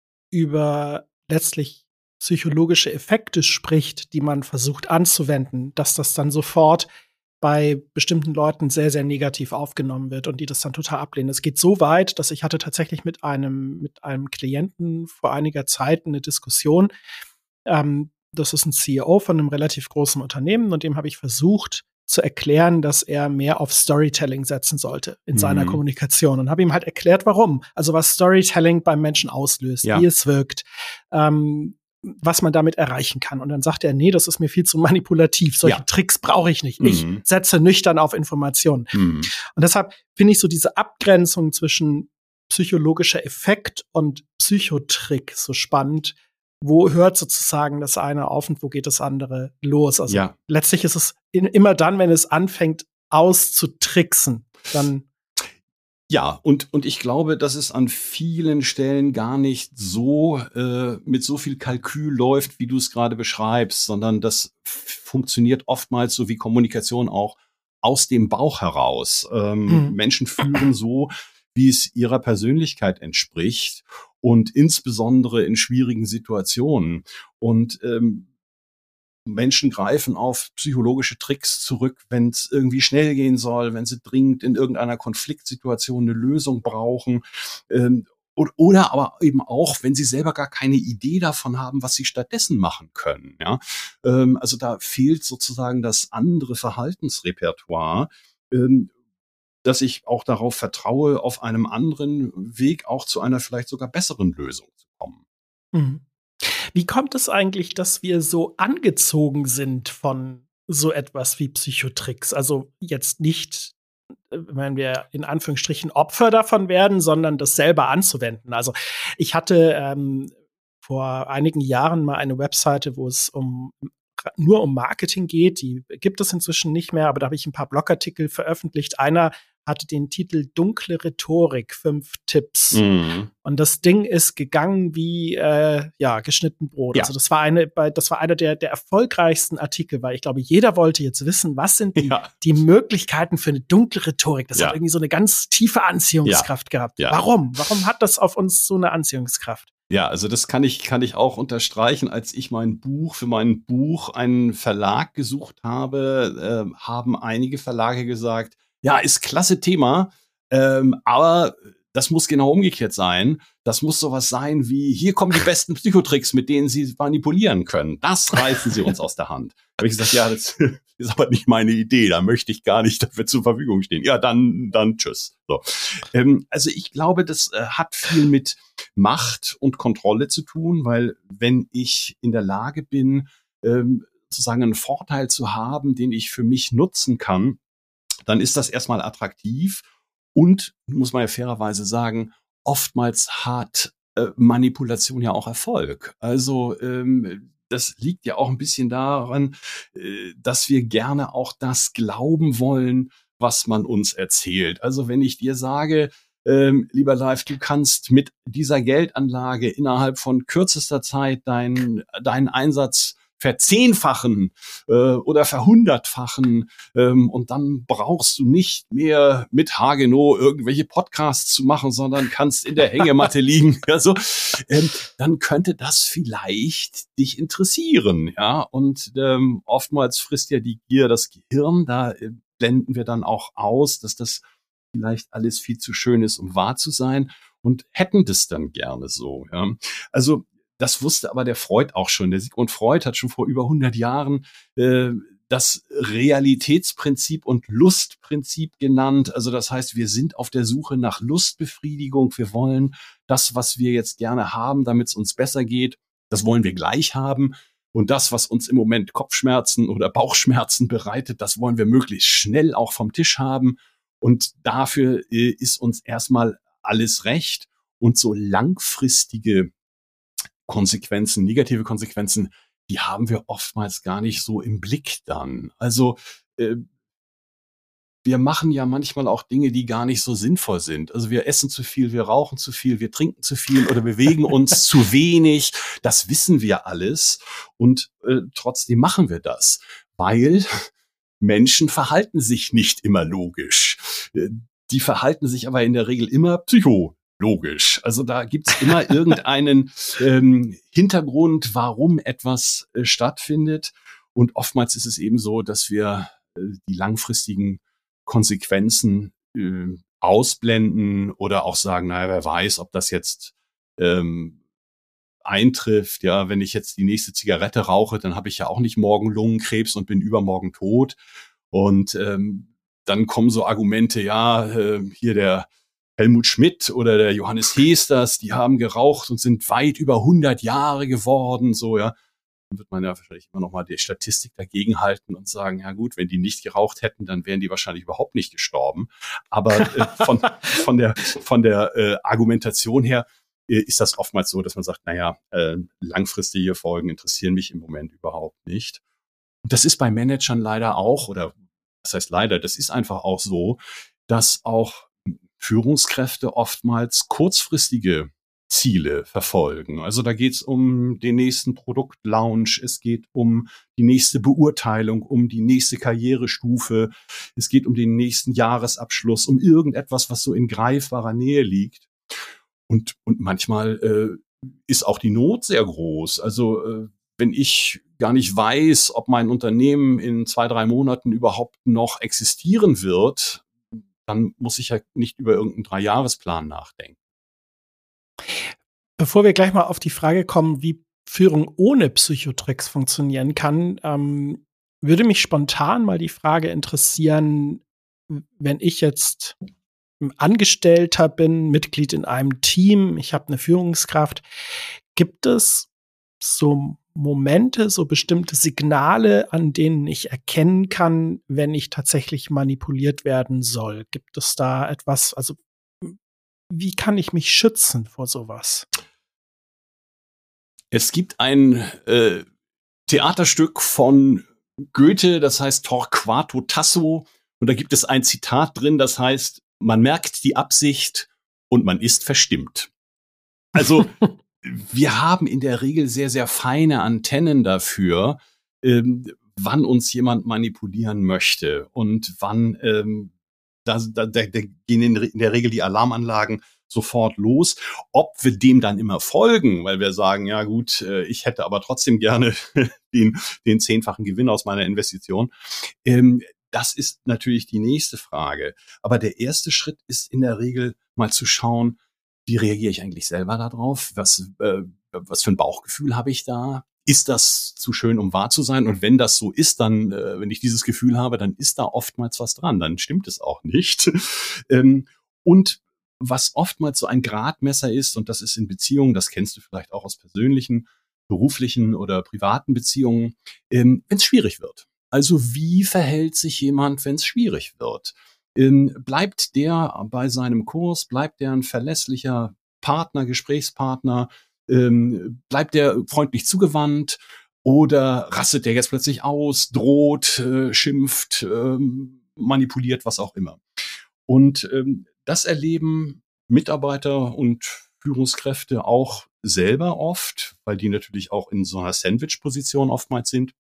über letztlich psychologische Effekte spricht, die man versucht anzuwenden, dass das dann sofort bei bestimmten Leuten sehr, sehr negativ aufgenommen wird und die das dann total ablehnen. Es geht so weit, dass ich hatte tatsächlich mit einem, mit einem Klienten vor einiger Zeit eine Diskussion. Ähm, das ist ein C E O von einem relativ großen Unternehmen und dem habe ich versucht zu erklären, dass er mehr auf Storytelling setzen sollte in mhm. seiner Kommunikation und habe ihm halt erklärt, warum. Also was Storytelling beim Menschen auslöst, ja. wie es wirkt, ähm, was man damit erreichen kann. Und dann sagt er, nee, das ist mir viel zu manipulativ. Solche ja. Tricks brauche ich nicht. Ich mhm. setze nüchtern auf Informationen. Mhm. Und deshalb finde ich so diese Abgrenzung zwischen psychologischer Effekt und Psychotrick so spannend. Wo hört sozusagen das eine auf und wo geht das andere los? Also ja. letztlich ist es in, immer dann, wenn es anfängt auszutricksen, dann Ja, und, und ich glaube, dass es an vielen Stellen gar nicht so äh, mit so viel Kalkül läuft, wie du es gerade beschreibst, sondern das f- funktioniert oftmals so wie Kommunikation auch aus dem Bauch heraus. Ähm, mhm. Menschen führen so, wie es ihrer Persönlichkeit entspricht und insbesondere in schwierigen Situationen. Und ähm, Menschen greifen auf psychologische Tricks zurück, wenn es irgendwie schnell gehen soll, wenn sie dringend in irgendeiner Konfliktsituation eine Lösung brauchen. Ähm, oder aber eben auch, wenn sie selber gar keine Idee davon haben, was sie stattdessen machen können. Ja? Ähm, also da fehlt sozusagen das andere Verhaltensrepertoire, ähm, dass ich auch darauf vertraue, auf einem anderen Weg auch zu einer vielleicht sogar besseren Lösung zu kommen. Mhm. Wie kommt es eigentlich, dass wir so angezogen sind von so etwas wie Psychotricks? Also jetzt nicht, äh, wenn wir in Anführungsstrichen Opfer davon werden, sondern das selber anzuwenden. Also ich hatte ähm, vor einigen Jahren mal eine Webseite, wo es um nur um Marketing geht. Die gibt es inzwischen nicht mehr, aber da habe ich ein paar Blogartikel veröffentlicht. Einer hatte den Titel Dunkle Rhetorik, fünf Tipps. Mhm. Und das Ding ist gegangen wie äh, ja geschnitten Brot. Ja. Also das war eine, das war einer der der erfolgreichsten Artikel, weil ich glaube, jeder wollte jetzt wissen, was sind die, Ja. die Möglichkeiten für eine dunkle Rhetorik. Das Ja. hat irgendwie so eine ganz tiefe Anziehungskraft gehabt. Ja. Warum? Warum hat das auf uns so eine Anziehungskraft? Ja, also das kann ich, kann ich auch unterstreichen. Als ich mein Buch, für mein Buch einen Verlag gesucht habe, äh, haben einige Verlage gesagt, ja, ist klasse Thema, ähm, aber das muss genau umgekehrt sein. Das muss sowas sein wie, hier kommen die besten Psychotricks, mit denen Sie manipulieren können. Das reißen Sie uns aus der Hand. Da habe ich gesagt, ja, das ist aber nicht meine Idee. Da möchte ich gar nicht dafür zur Verfügung stehen. Ja, dann, dann tschüss. So. Ähm, also ich glaube, das äh, hat viel mit Macht und Kontrolle zu tun, weil wenn ich in der Lage bin, ähm, sozusagen einen Vorteil zu haben, den ich für mich nutzen kann, dann ist das erstmal attraktiv und, muss man ja fairerweise sagen, oftmals hat äh, Manipulation ja auch Erfolg. Also ähm, das liegt ja auch ein bisschen daran, äh, dass wir gerne auch das glauben wollen, was man uns erzählt. Also wenn ich dir sage, ähm, lieber Live, du kannst mit dieser Geldanlage innerhalb von kürzester Zeit deinen deinen Einsatz verzehnfachen äh, oder verhundertfachen ähm, und dann brauchst du nicht mehr mit Hagenow irgendwelche Podcasts zu machen, sondern kannst in der Hängematte liegen. Also ähm, dann könnte das vielleicht dich interessieren, ja. Und ähm, oftmals frisst ja die Gier das Gehirn. Da äh, blenden wir dann auch aus, dass das vielleicht alles viel zu schön ist, um wahr zu sein und hätten das dann gerne so. Ja. Also das wusste aber der Freud auch schon. Der Sigmund Freud hat schon vor über hundert Jahren äh, das Realitätsprinzip und Lustprinzip genannt. Also das heißt, wir sind auf der Suche nach Lustbefriedigung. Wir wollen das, was wir jetzt gerne haben, damit es uns besser geht, das wollen wir gleich haben. Und das, was uns im Moment Kopfschmerzen oder Bauchschmerzen bereitet, das wollen wir möglichst schnell auch vom Tisch haben. Und dafür äh, ist uns erstmal alles recht. Und so langfristige Konsequenzen, negative Konsequenzen, die haben wir oftmals gar nicht so im Blick dann. Also äh, wir machen ja manchmal auch Dinge, die gar nicht so sinnvoll sind. Also wir essen zu viel, wir rauchen zu viel, wir trinken zu viel oder bewegen uns zu wenig. Das wissen wir alles und äh, trotzdem machen wir das, weil Menschen verhalten sich nicht immer logisch. Äh, die verhalten sich aber in der Regel immer psycho. Logisch. Also da gibt's immer irgendeinen ähm, Hintergrund, warum etwas äh, stattfindet. Und oftmals ist es eben so, dass wir äh, die langfristigen Konsequenzen äh, ausblenden oder auch sagen, naja, wer weiß, ob das jetzt ähm, eintrifft. Ja, wenn ich jetzt die nächste Zigarette rauche, dann habe ich ja auch nicht morgen Lungenkrebs und bin übermorgen tot. Und ähm, dann kommen so Argumente, ja, äh, hier der Helmut Schmidt oder der Johannes Hesters, die haben geraucht und sind weit über hundert Jahre geworden, so, ja. Dann wird man ja wahrscheinlich immer noch mal die Statistik dagegen halten und sagen, ja gut, wenn die nicht geraucht hätten, dann wären die wahrscheinlich überhaupt nicht gestorben. Aber äh, von, von der, von der äh, Argumentation her äh, ist das oftmals so, dass man sagt, naja, äh, langfristige Folgen interessieren mich im Moment überhaupt nicht. Und das ist bei Managern leider auch, oder das heißt leider, das ist einfach auch so, dass auch Führungskräfte oftmals kurzfristige Ziele verfolgen. Also da geht es um den nächsten Produktlaunch, es geht um die nächste Beurteilung, um die nächste Karrierestufe, es geht um den nächsten Jahresabschluss, um irgendetwas, was so in greifbarer Nähe liegt. Und, und manchmal äh, ist auch die Not sehr groß. Also äh, wenn ich gar nicht weiß, ob mein Unternehmen in zwei, drei Monaten überhaupt noch existieren wird, dann muss ich ja nicht über irgendeinen Dreijahresplan nachdenken. Bevor wir gleich mal auf die Frage kommen, wie Führung ohne Psychotricks funktionieren kann, ähm, würde mich spontan mal die Frage interessieren, wenn ich jetzt ein Angestellter bin, Mitglied in einem Team, ich habe eine Führungskraft, gibt es so Momente, so bestimmte Signale, an denen ich erkennen kann, wenn ich tatsächlich manipuliert werden soll? Gibt es da etwas, also wie kann ich mich schützen vor sowas? Es gibt ein äh, Theaterstück von Goethe, das heißt Torquato Tasso. Und da gibt es ein Zitat drin, das heißt, man merkt die Absicht und man ist verstimmt. Also wir haben in der Regel sehr, sehr feine Antennen dafür, ähm, wann uns jemand manipulieren möchte und wann ähm, da, da, da gehen in, in der Regel die Alarmanlagen sofort los. Ob wir dem dann immer folgen, weil wir sagen, ja gut, ich hätte aber trotzdem gerne den, den zehnfachen Gewinn aus meiner Investition. Ähm, das ist natürlich die nächste Frage. Aber der erste Schritt ist in der Regel mal zu schauen, wie reagiere ich eigentlich selber darauf? Was, äh, was für ein Bauchgefühl habe ich da? Ist das zu schön, um wahr zu sein? Und wenn das so ist, dann, äh, wenn ich dieses Gefühl habe, dann ist da oftmals was dran. Dann stimmt es auch nicht. ähm, und was oftmals so ein Gradmesser ist, und das ist in Beziehungen, das kennst du vielleicht auch aus persönlichen, beruflichen oder privaten Beziehungen, ähm, wenn es schwierig wird. Also wie verhält sich jemand, wenn es schwierig wird? Ähm, bleibt der bei seinem Kurs, bleibt der ein verlässlicher Partner, Gesprächspartner, ähm, bleibt der freundlich zugewandt oder rastet der jetzt plötzlich aus, droht, äh, schimpft, ähm, manipuliert, was auch immer. Und ähm, das erleben Mitarbeiter und Führungskräfte auch selber oft, weil die natürlich auch in so einer Sandwich-Position oftmals sind,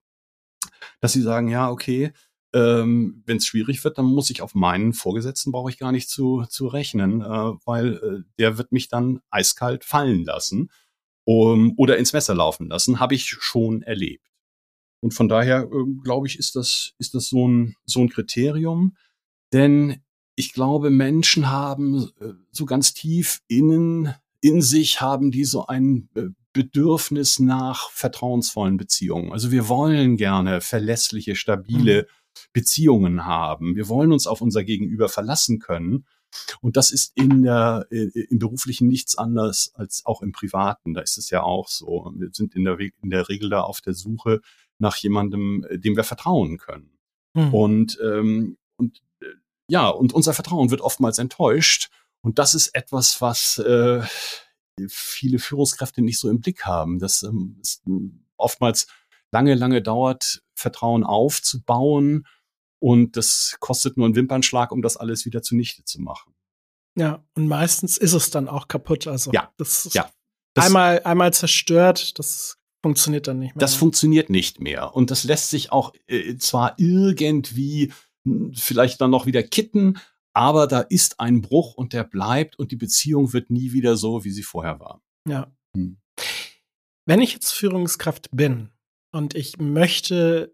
dass sie sagen, ja, okay, ähm, wenn es schwierig wird, dann muss ich auf meinen Vorgesetzten, brauche ich gar nicht zu, zu rechnen, äh, weil äh, der wird mich dann eiskalt fallen lassen um, oder ins Messer laufen lassen, habe ich schon erlebt. Und von daher, äh, glaube ich, ist das, ist das so ein, so ein Kriterium, denn ich glaube, Menschen haben äh, so ganz tief innen, in sich haben die so ein äh, Bedürfnis nach vertrauensvollen Beziehungen. Also wir wollen gerne verlässliche, stabile mhm. Beziehungen haben. Wir wollen uns auf unser Gegenüber verlassen können. Und das ist in der, im Beruflichen nichts anderes als auch im Privaten. Da ist es ja auch so. Wir sind in der, in der Regel da auf der Suche nach jemandem, dem wir vertrauen können. Mhm. Und, ähm, und ja, und unser Vertrauen wird oftmals enttäuscht. Und das ist etwas, was äh, viele Führungskräfte nicht so im Blick haben. Dass ähm, es oftmals lange, lange dauert, Vertrauen aufzubauen. Und das kostet nur einen Wimpernschlag, um das alles wieder zunichte zu machen. Ja, und meistens ist es dann auch kaputt. Also ja, das ist ja, das einmal, einmal zerstört, das funktioniert dann nicht mehr. Das funktioniert nicht mehr. Und das lässt sich auch äh, zwar irgendwie vielleicht dann noch wieder kitten, aber da ist ein Bruch und der bleibt und die Beziehung wird nie wieder so, wie sie vorher war. Ja. Hm. Wenn ich jetzt Führungskraft bin und ich möchte,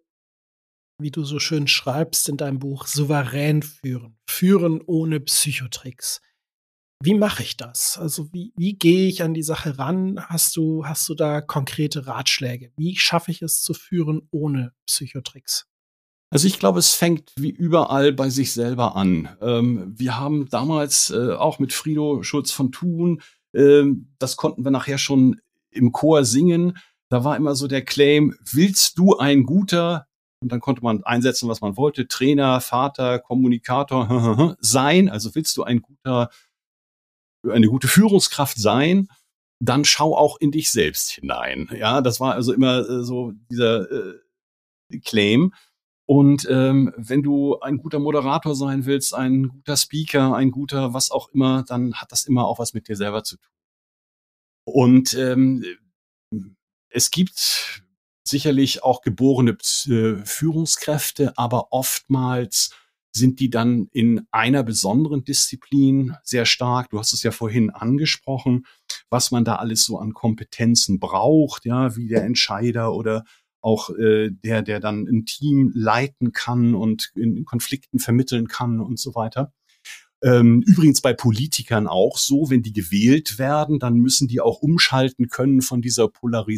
wie du so schön schreibst in deinem Buch, souverän führen, führen ohne Psychotricks. Wie mache ich das? Also wie, wie gehe ich an die Sache ran? Hast du, hast du da konkrete Ratschläge? Wie schaffe ich es zu führen ohne Psychotricks? Also ich glaube, es fängt wie überall bei sich selber an. Ähm, wir haben damals äh, auch mit Frido Schulz von Thun, äh, das konnten wir nachher schon im Chor singen. Da war immer so der Claim, willst du ein guter, und dann konnte man einsetzen, was man wollte, Trainer, Vater, Kommunikator sein, also willst du ein guter, eine gute Führungskraft sein, dann schau auch in dich selbst hinein. Ja, das war also immer äh, so dieser äh, Claim. Und ähm, wenn du ein guter Moderator sein willst, ein guter Speaker, ein guter was auch immer, dann hat das immer auch was mit dir selber zu tun. Und ähm, es gibt sicherlich auch geborene äh, Führungskräfte, aber oftmals sind die dann in einer besonderen Disziplin sehr stark. Du hast es ja vorhin angesprochen, was man da alles so an Kompetenzen braucht, ja, wie der Entscheider oder auch äh, der, der dann ein Team leiten kann und in Konflikten vermitteln kann und so weiter. Ähm, übrigens bei Politikern auch so, wenn die gewählt werden, dann müssen die auch umschalten können von dieser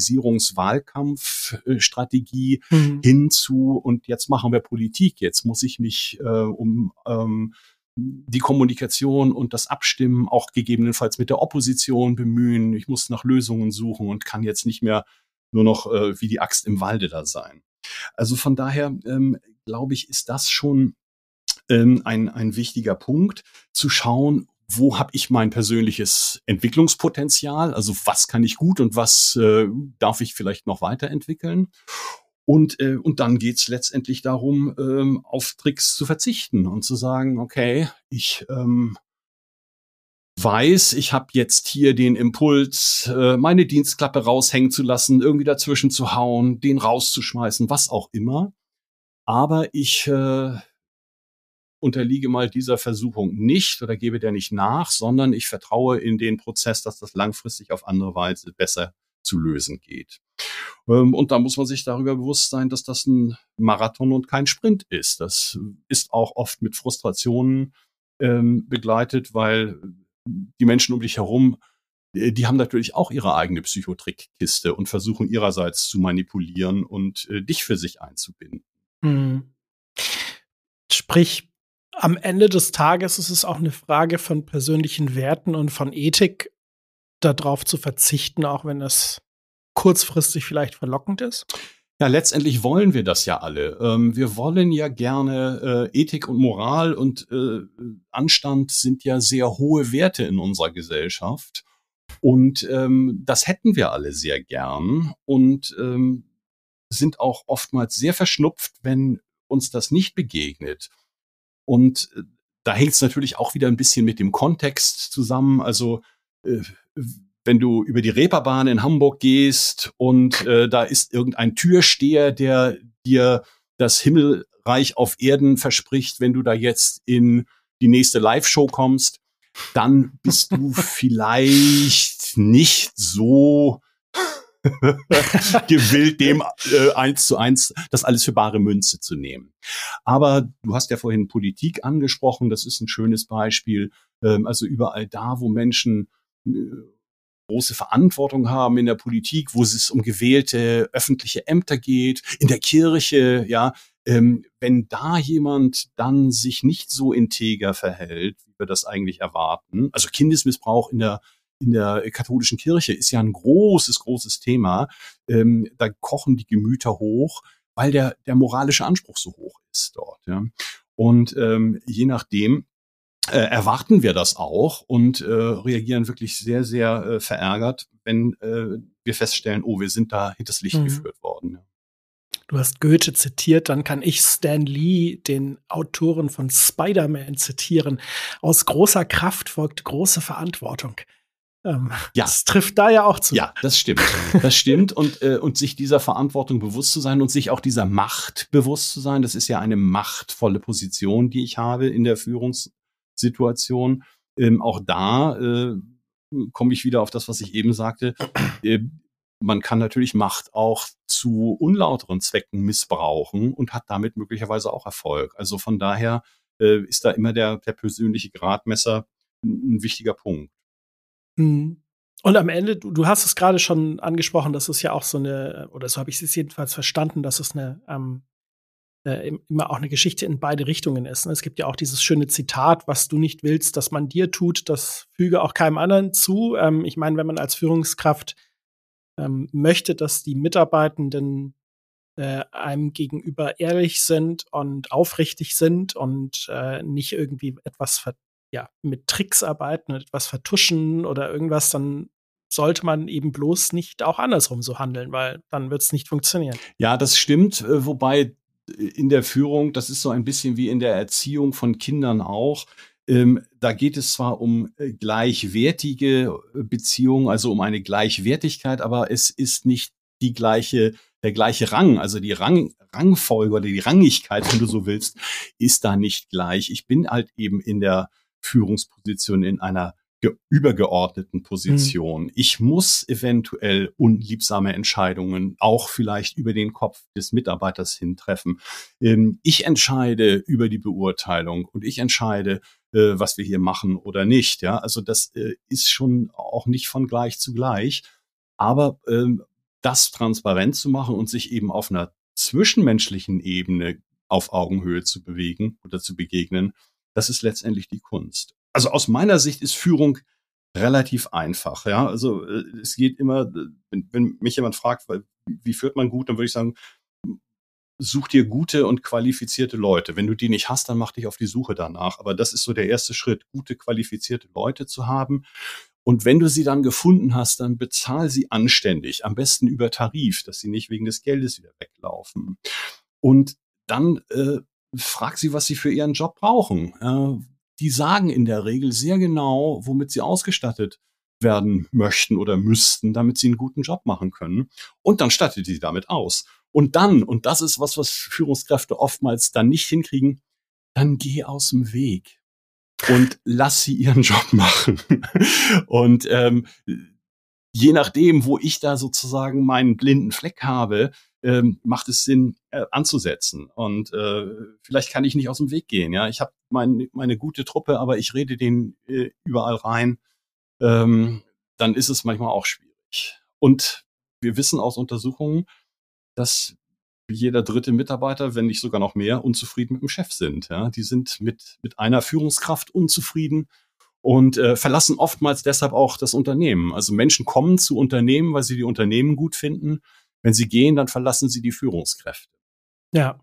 Polarisierungswahlkampfstrategie Mhm. hin zu, und jetzt machen wir Politik, jetzt muss ich mich äh, um ähm, die Kommunikation und das Abstimmen auch gegebenenfalls mit der Opposition bemühen. Ich muss nach Lösungen suchen und kann jetzt nicht mehr nur noch äh, wie die Axt im Walde da sein. Also von daher ähm, glaube ich, ist das schon ähm, ein, ein wichtiger Punkt, zu schauen, wo habe ich mein persönliches Entwicklungspotenzial, also was kann ich gut und was äh, darf ich vielleicht noch weiterentwickeln. Und, äh, und dann geht's letztendlich darum, ähm, auf Tricks zu verzichten und zu sagen, okay, ich ähm, weiß, ich habe jetzt hier den Impuls, äh, meine Dienstklappe raushängen zu lassen, irgendwie dazwischen zu hauen, den rauszuschmeißen, was auch immer. Aber ich äh, unterliege mal dieser Versuchung nicht oder gebe der nicht nach, sondern ich vertraue in den Prozess, dass das langfristig auf andere Weise besser zu lösen geht. Ähm, und da muss man sich darüber bewusst sein, dass das ein Marathon und kein Sprint ist. Das ist auch oft mit Frustrationen ähm, begleitet, weil die Menschen um dich herum, äh, die haben natürlich auch ihre eigene Psychotrickkiste und versuchen ihrerseits zu manipulieren und äh, dich für sich einzubinden. Mhm. Sprich, am Ende des Tages ist es auch eine Frage von persönlichen Werten und von Ethik, darauf zu verzichten, auch wenn das kurzfristig vielleicht verlockend ist? Ja, letztendlich wollen wir das ja alle. Ähm, wir wollen ja gerne, äh, Ethik und Moral und äh, Anstand sind ja sehr hohe Werte in unserer Gesellschaft. Und ähm, das hätten wir alle sehr gern und ähm, sind auch oftmals sehr verschnupft, wenn uns das nicht begegnet. Und äh, da hängt es natürlich auch wieder ein bisschen mit dem Kontext zusammen. Also äh, wenn du über die Reeperbahn in Hamburg gehst und äh, da ist irgendein Türsteher, der dir das Himmelreich auf Erden verspricht, wenn du da jetzt in die nächste Live-Show kommst, dann bist du vielleicht nicht so gewillt, dem äh, eins zu eins das alles für bare Münze zu nehmen. Aber du hast ja vorhin Politik angesprochen, das ist ein schönes Beispiel. Ähm, also überall da, wo Menschen äh, große Verantwortung haben in der Politik, wo es um gewählte öffentliche Ämter geht, in der Kirche, ja, ähm, wenn da jemand dann sich nicht so integer verhält, wie wir das eigentlich erwarten, also Kindesmissbrauch in der in der katholischen Kirche ist ja ein großes, großes Thema. Ähm, da kochen die Gemüter hoch, weil der der moralische Anspruch so hoch ist dort. Ja. Und ähm, je nachdem äh, erwarten wir das auch und äh, reagieren wirklich sehr, sehr äh, verärgert, wenn äh, wir feststellen, oh, wir sind da hinters Licht Mhm. geführt worden. Du hast Goethe zitiert, dann kann ich Stan Lee, den Autoren von Spider-Man, zitieren. Aus großer Kraft folgt große Verantwortung. Ähm, Ja. Das trifft da ja auch zu. Ja, das stimmt. Das stimmt. Und, äh, und sich dieser Verantwortung bewusst zu sein und sich auch dieser Macht bewusst zu sein, das ist ja eine machtvolle Position, die ich habe in der Führungssituation. Ähm, auch da äh, komme ich wieder auf das, was ich eben sagte. Äh, man kann natürlich Macht auch zu unlauteren Zwecken missbrauchen und hat damit möglicherweise auch Erfolg. Also von daher äh, ist da immer der, der persönliche Gradmesser ein, ein wichtiger Punkt. Mhm. Und am Ende, du, du hast es gerade schon angesprochen, das ist ja auch so eine, oder so habe ich es jedenfalls verstanden, dass es eine ähm, äh, immer auch eine Geschichte in beide Richtungen ist. Ne? Es gibt ja auch dieses schöne Zitat, was du nicht willst, dass man dir tut, das füge auch keinem anderen zu. Ähm, ich meine, wenn man als Führungskraft ähm, möchte, dass die Mitarbeitenden äh, einem gegenüber ehrlich sind und aufrichtig sind und äh, nicht irgendwie etwas ver ja, mit Tricks arbeiten und etwas vertuschen oder irgendwas, dann sollte man eben bloß nicht auch andersrum so handeln, weil dann wird es nicht funktionieren. Ja, das stimmt, äh, wobei in der Führung, das ist so ein bisschen wie in der Erziehung von Kindern auch. ähm, da geht es zwar um äh, gleichwertige Beziehungen, also um eine Gleichwertigkeit, aber es ist nicht die gleiche, der gleiche Rang, also die Rang, Rangfolge oder die Rangigkeit, wenn du so willst, ist da nicht gleich. Ich bin halt eben in der Führungsposition in einer ge- übergeordneten Position. Mhm. Ich muss eventuell unliebsame Entscheidungen auch vielleicht über den Kopf des Mitarbeiters hin treffen. Ähm, ich entscheide über die Beurteilung und ich entscheide, äh, was wir hier machen oder nicht. Ja, also das äh, ist schon auch nicht von gleich zu gleich. Aber ähm, das transparent zu machen und sich eben auf einer zwischenmenschlichen Ebene auf Augenhöhe zu bewegen oder zu begegnen, das ist letztendlich die Kunst. Also aus meiner Sicht ist Führung relativ einfach. Ja, also äh, es geht immer, wenn, wenn mich jemand fragt, wie führt man gut, dann würde ich sagen, such dir gute und qualifizierte Leute. Wenn du die nicht hast, dann mach dich auf die Suche danach. Aber das ist so der erste Schritt, gute, qualifizierte Leute zu haben. Und wenn du sie dann gefunden hast, dann bezahl sie anständig, am besten über Tarif, dass sie nicht wegen des Geldes wieder weglaufen. Und dann äh, frag sie, was sie für ihren Job brauchen. Äh, die sagen in der Regel sehr genau, womit sie ausgestattet werden möchten oder müssten, damit sie einen guten Job machen können. Und dann stattet sie damit aus. Und dann, und das ist was, was Führungskräfte oftmals dann nicht hinkriegen, dann geh aus dem Weg. Und lass sie ihren Job machen. Und ähm, je nachdem, wo ich da sozusagen meinen blinden Fleck habe, ähm, macht es Sinn, äh, anzusetzen. Und äh, vielleicht kann ich nicht aus dem Weg gehen. Ja, ich habe mein, meine gute Truppe, aber ich rede denen äh, überall rein. Ähm, dann ist es manchmal auch schwierig. Und wir wissen aus Untersuchungen, dass jeder dritte Mitarbeiter, wenn nicht sogar noch mehr, unzufrieden mit dem Chef sind. Ja, die sind mit mit einer Führungskraft unzufrieden und äh, verlassen oftmals deshalb auch das Unternehmen. Also Menschen kommen zu Unternehmen, weil sie die Unternehmen gut finden. Wenn sie gehen, dann verlassen sie die Führungskräfte. Ja.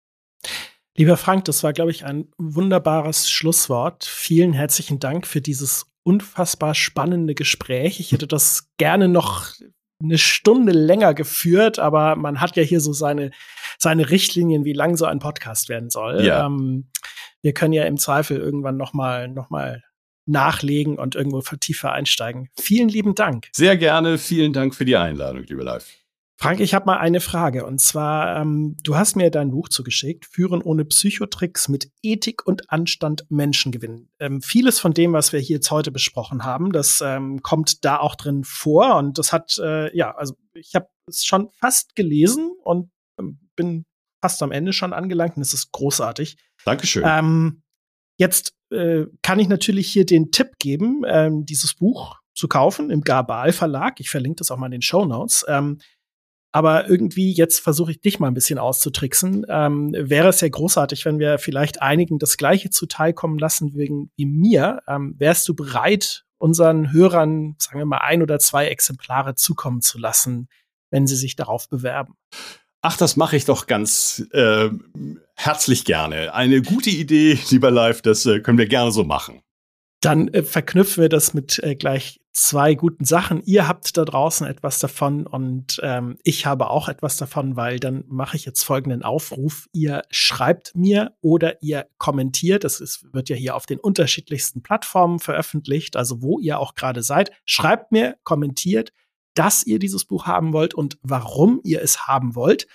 Lieber Frank, das war, glaube ich, ein wunderbares Schlusswort. Vielen herzlichen Dank für dieses unfassbar spannende Gespräch. Ich hätte das gerne noch eine Stunde länger geführt, aber man hat ja hier so seine, seine Richtlinien, wie lang so ein Podcast werden soll. Ja. Ähm, wir können ja im Zweifel irgendwann noch mal, noch mal nachlegen und irgendwo tiefer einsteigen. Vielen lieben Dank. Sehr gerne. Vielen Dank für die Einladung, liebe Live. Frank, ich habe mal eine Frage. Und zwar, ähm, du hast mir dein Buch zugeschickt, Führen ohne Psychotricks mit Ethik und Anstand Menschen gewinnen. Ähm, vieles von dem, was wir hier jetzt heute besprochen haben, das ähm, kommt da auch drin vor. Und das hat, äh, ja, also ich habe es schon fast gelesen und ähm, bin fast am Ende schon angelangt. Und es ist großartig. Dankeschön. Ähm, jetzt äh, kann ich natürlich hier den Tipp geben, ähm, dieses Buch zu kaufen im Gabal Verlag. Ich verlinke das auch mal in den Shownotes. Ähm, Aber irgendwie, jetzt versuche ich dich mal ein bisschen auszutricksen, ähm, wäre es ja großartig, wenn wir vielleicht einigen das Gleiche zuteilkommen lassen wegen wie mir. Ähm, wärst du bereit, unseren Hörern, sagen wir mal, ein oder zwei Exemplare zukommen zu lassen, wenn sie sich darauf bewerben? Ach, das mache ich doch ganz äh, herzlich gerne. Eine gute Idee, lieber Live, das äh, können wir gerne so machen. Dann äh, verknüpfen wir das mit äh, gleich zwei guten Sachen. Ihr habt da draußen etwas davon und ähm, ich habe auch etwas davon, weil dann mache ich jetzt folgenden Aufruf. Ihr schreibt mir oder ihr kommentiert. Das ist, wird ja hier auf den unterschiedlichsten Plattformen veröffentlicht, also wo ihr auch gerade seid. Schreibt mir, kommentiert, dass ihr dieses Buch haben wollt und warum ihr es haben wollt.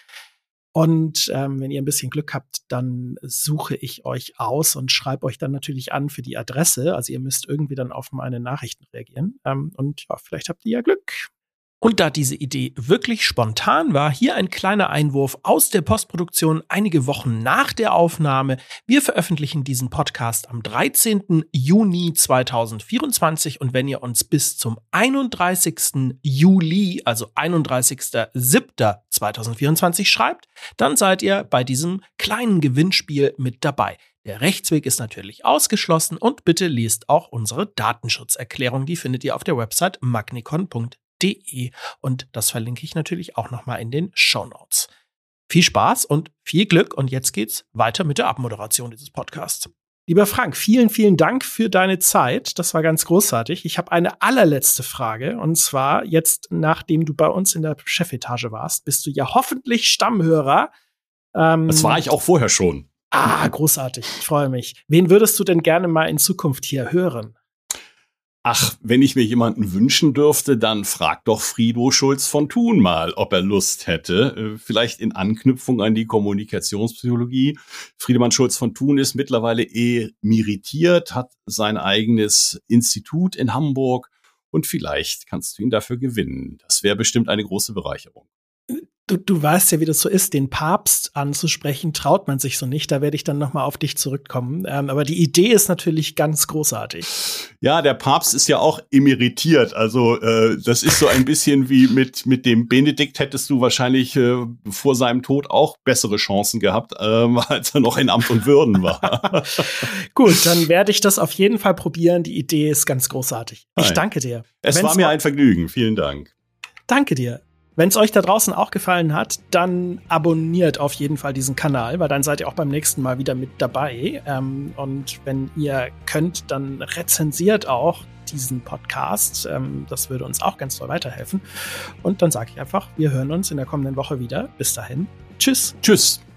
Und ähm, wenn ihr ein bisschen Glück habt, dann suche ich euch aus und schreibe euch dann natürlich an für die Adresse. Also ihr müsst irgendwie dann auf meine Nachrichten reagieren. Ähm, und ja, vielleicht habt ihr ja Glück. Und da diese Idee wirklich spontan war, hier ein kleiner Einwurf aus der Postproduktion einige Wochen nach der Aufnahme. Wir veröffentlichen diesen Podcast am dreizehnten Juni zweitausendvierundzwanzig und wenn ihr uns bis zum einunddreißigsten Juli, also einunddreißigsten siebten zweitausendvierundzwanzig schreibt, dann seid ihr bei diesem kleinen Gewinnspiel mit dabei. Der Rechtsweg ist natürlich ausgeschlossen und bitte lest auch unsere Datenschutzerklärung. Die findet ihr auf der Website magnicon punkt de und das verlinke ich natürlich auch nochmal in den Shownotes. Viel Spaß und viel Glück und jetzt geht's weiter mit der Abmoderation dieses Podcasts. Lieber Frank, vielen, vielen Dank für deine Zeit. Das war ganz großartig. Ich habe eine allerletzte Frage und zwar jetzt, nachdem du bei uns in der Chefetage warst, bist du ja hoffentlich Stammhörer. Ähm, das war ich auch vorher schon. Ah, großartig. Ich freue mich. Wen würdest du denn gerne mal in Zukunft hier hören? Ach, wenn ich mir jemanden wünschen dürfte, dann frag doch Frido Schulz von Thun mal, ob er Lust hätte. Vielleicht in Anknüpfung an die Kommunikationspsychologie. Friedemann Schulz von Thun ist mittlerweile emeritiert, hat sein eigenes Institut in Hamburg und vielleicht kannst du ihn dafür gewinnen. Das wäre bestimmt eine große Bereicherung. Du, du weißt ja, wie das so ist, den Papst anzusprechen, traut man sich so nicht. Da werde ich dann noch mal auf dich zurückkommen. Ähm, aber die Idee ist natürlich ganz großartig. Ja, der Papst ist ja auch emeritiert. Also äh, das ist so ein bisschen wie mit mit dem Benedikt hättest du wahrscheinlich äh, vor seinem Tod auch bessere Chancen gehabt, äh, als er noch in Amt und Würden war. Gut, dann werde ich das auf jeden Fall probieren. Die Idee ist ganz großartig. Ich Nein. danke dir. Es Wenn's war mir ein Vergnügen. Vielen Dank. Danke dir. Wenn es euch da draußen auch gefallen hat, dann abonniert auf jeden Fall diesen Kanal, weil dann seid ihr auch beim nächsten Mal wieder mit dabei. Ähm, und wenn ihr könnt, dann rezensiert auch diesen Podcast. Ähm, das würde uns auch ganz toll weiterhelfen. Und dann sage ich einfach, wir hören uns in der kommenden Woche wieder. Bis dahin. Tschüss. Tschüss.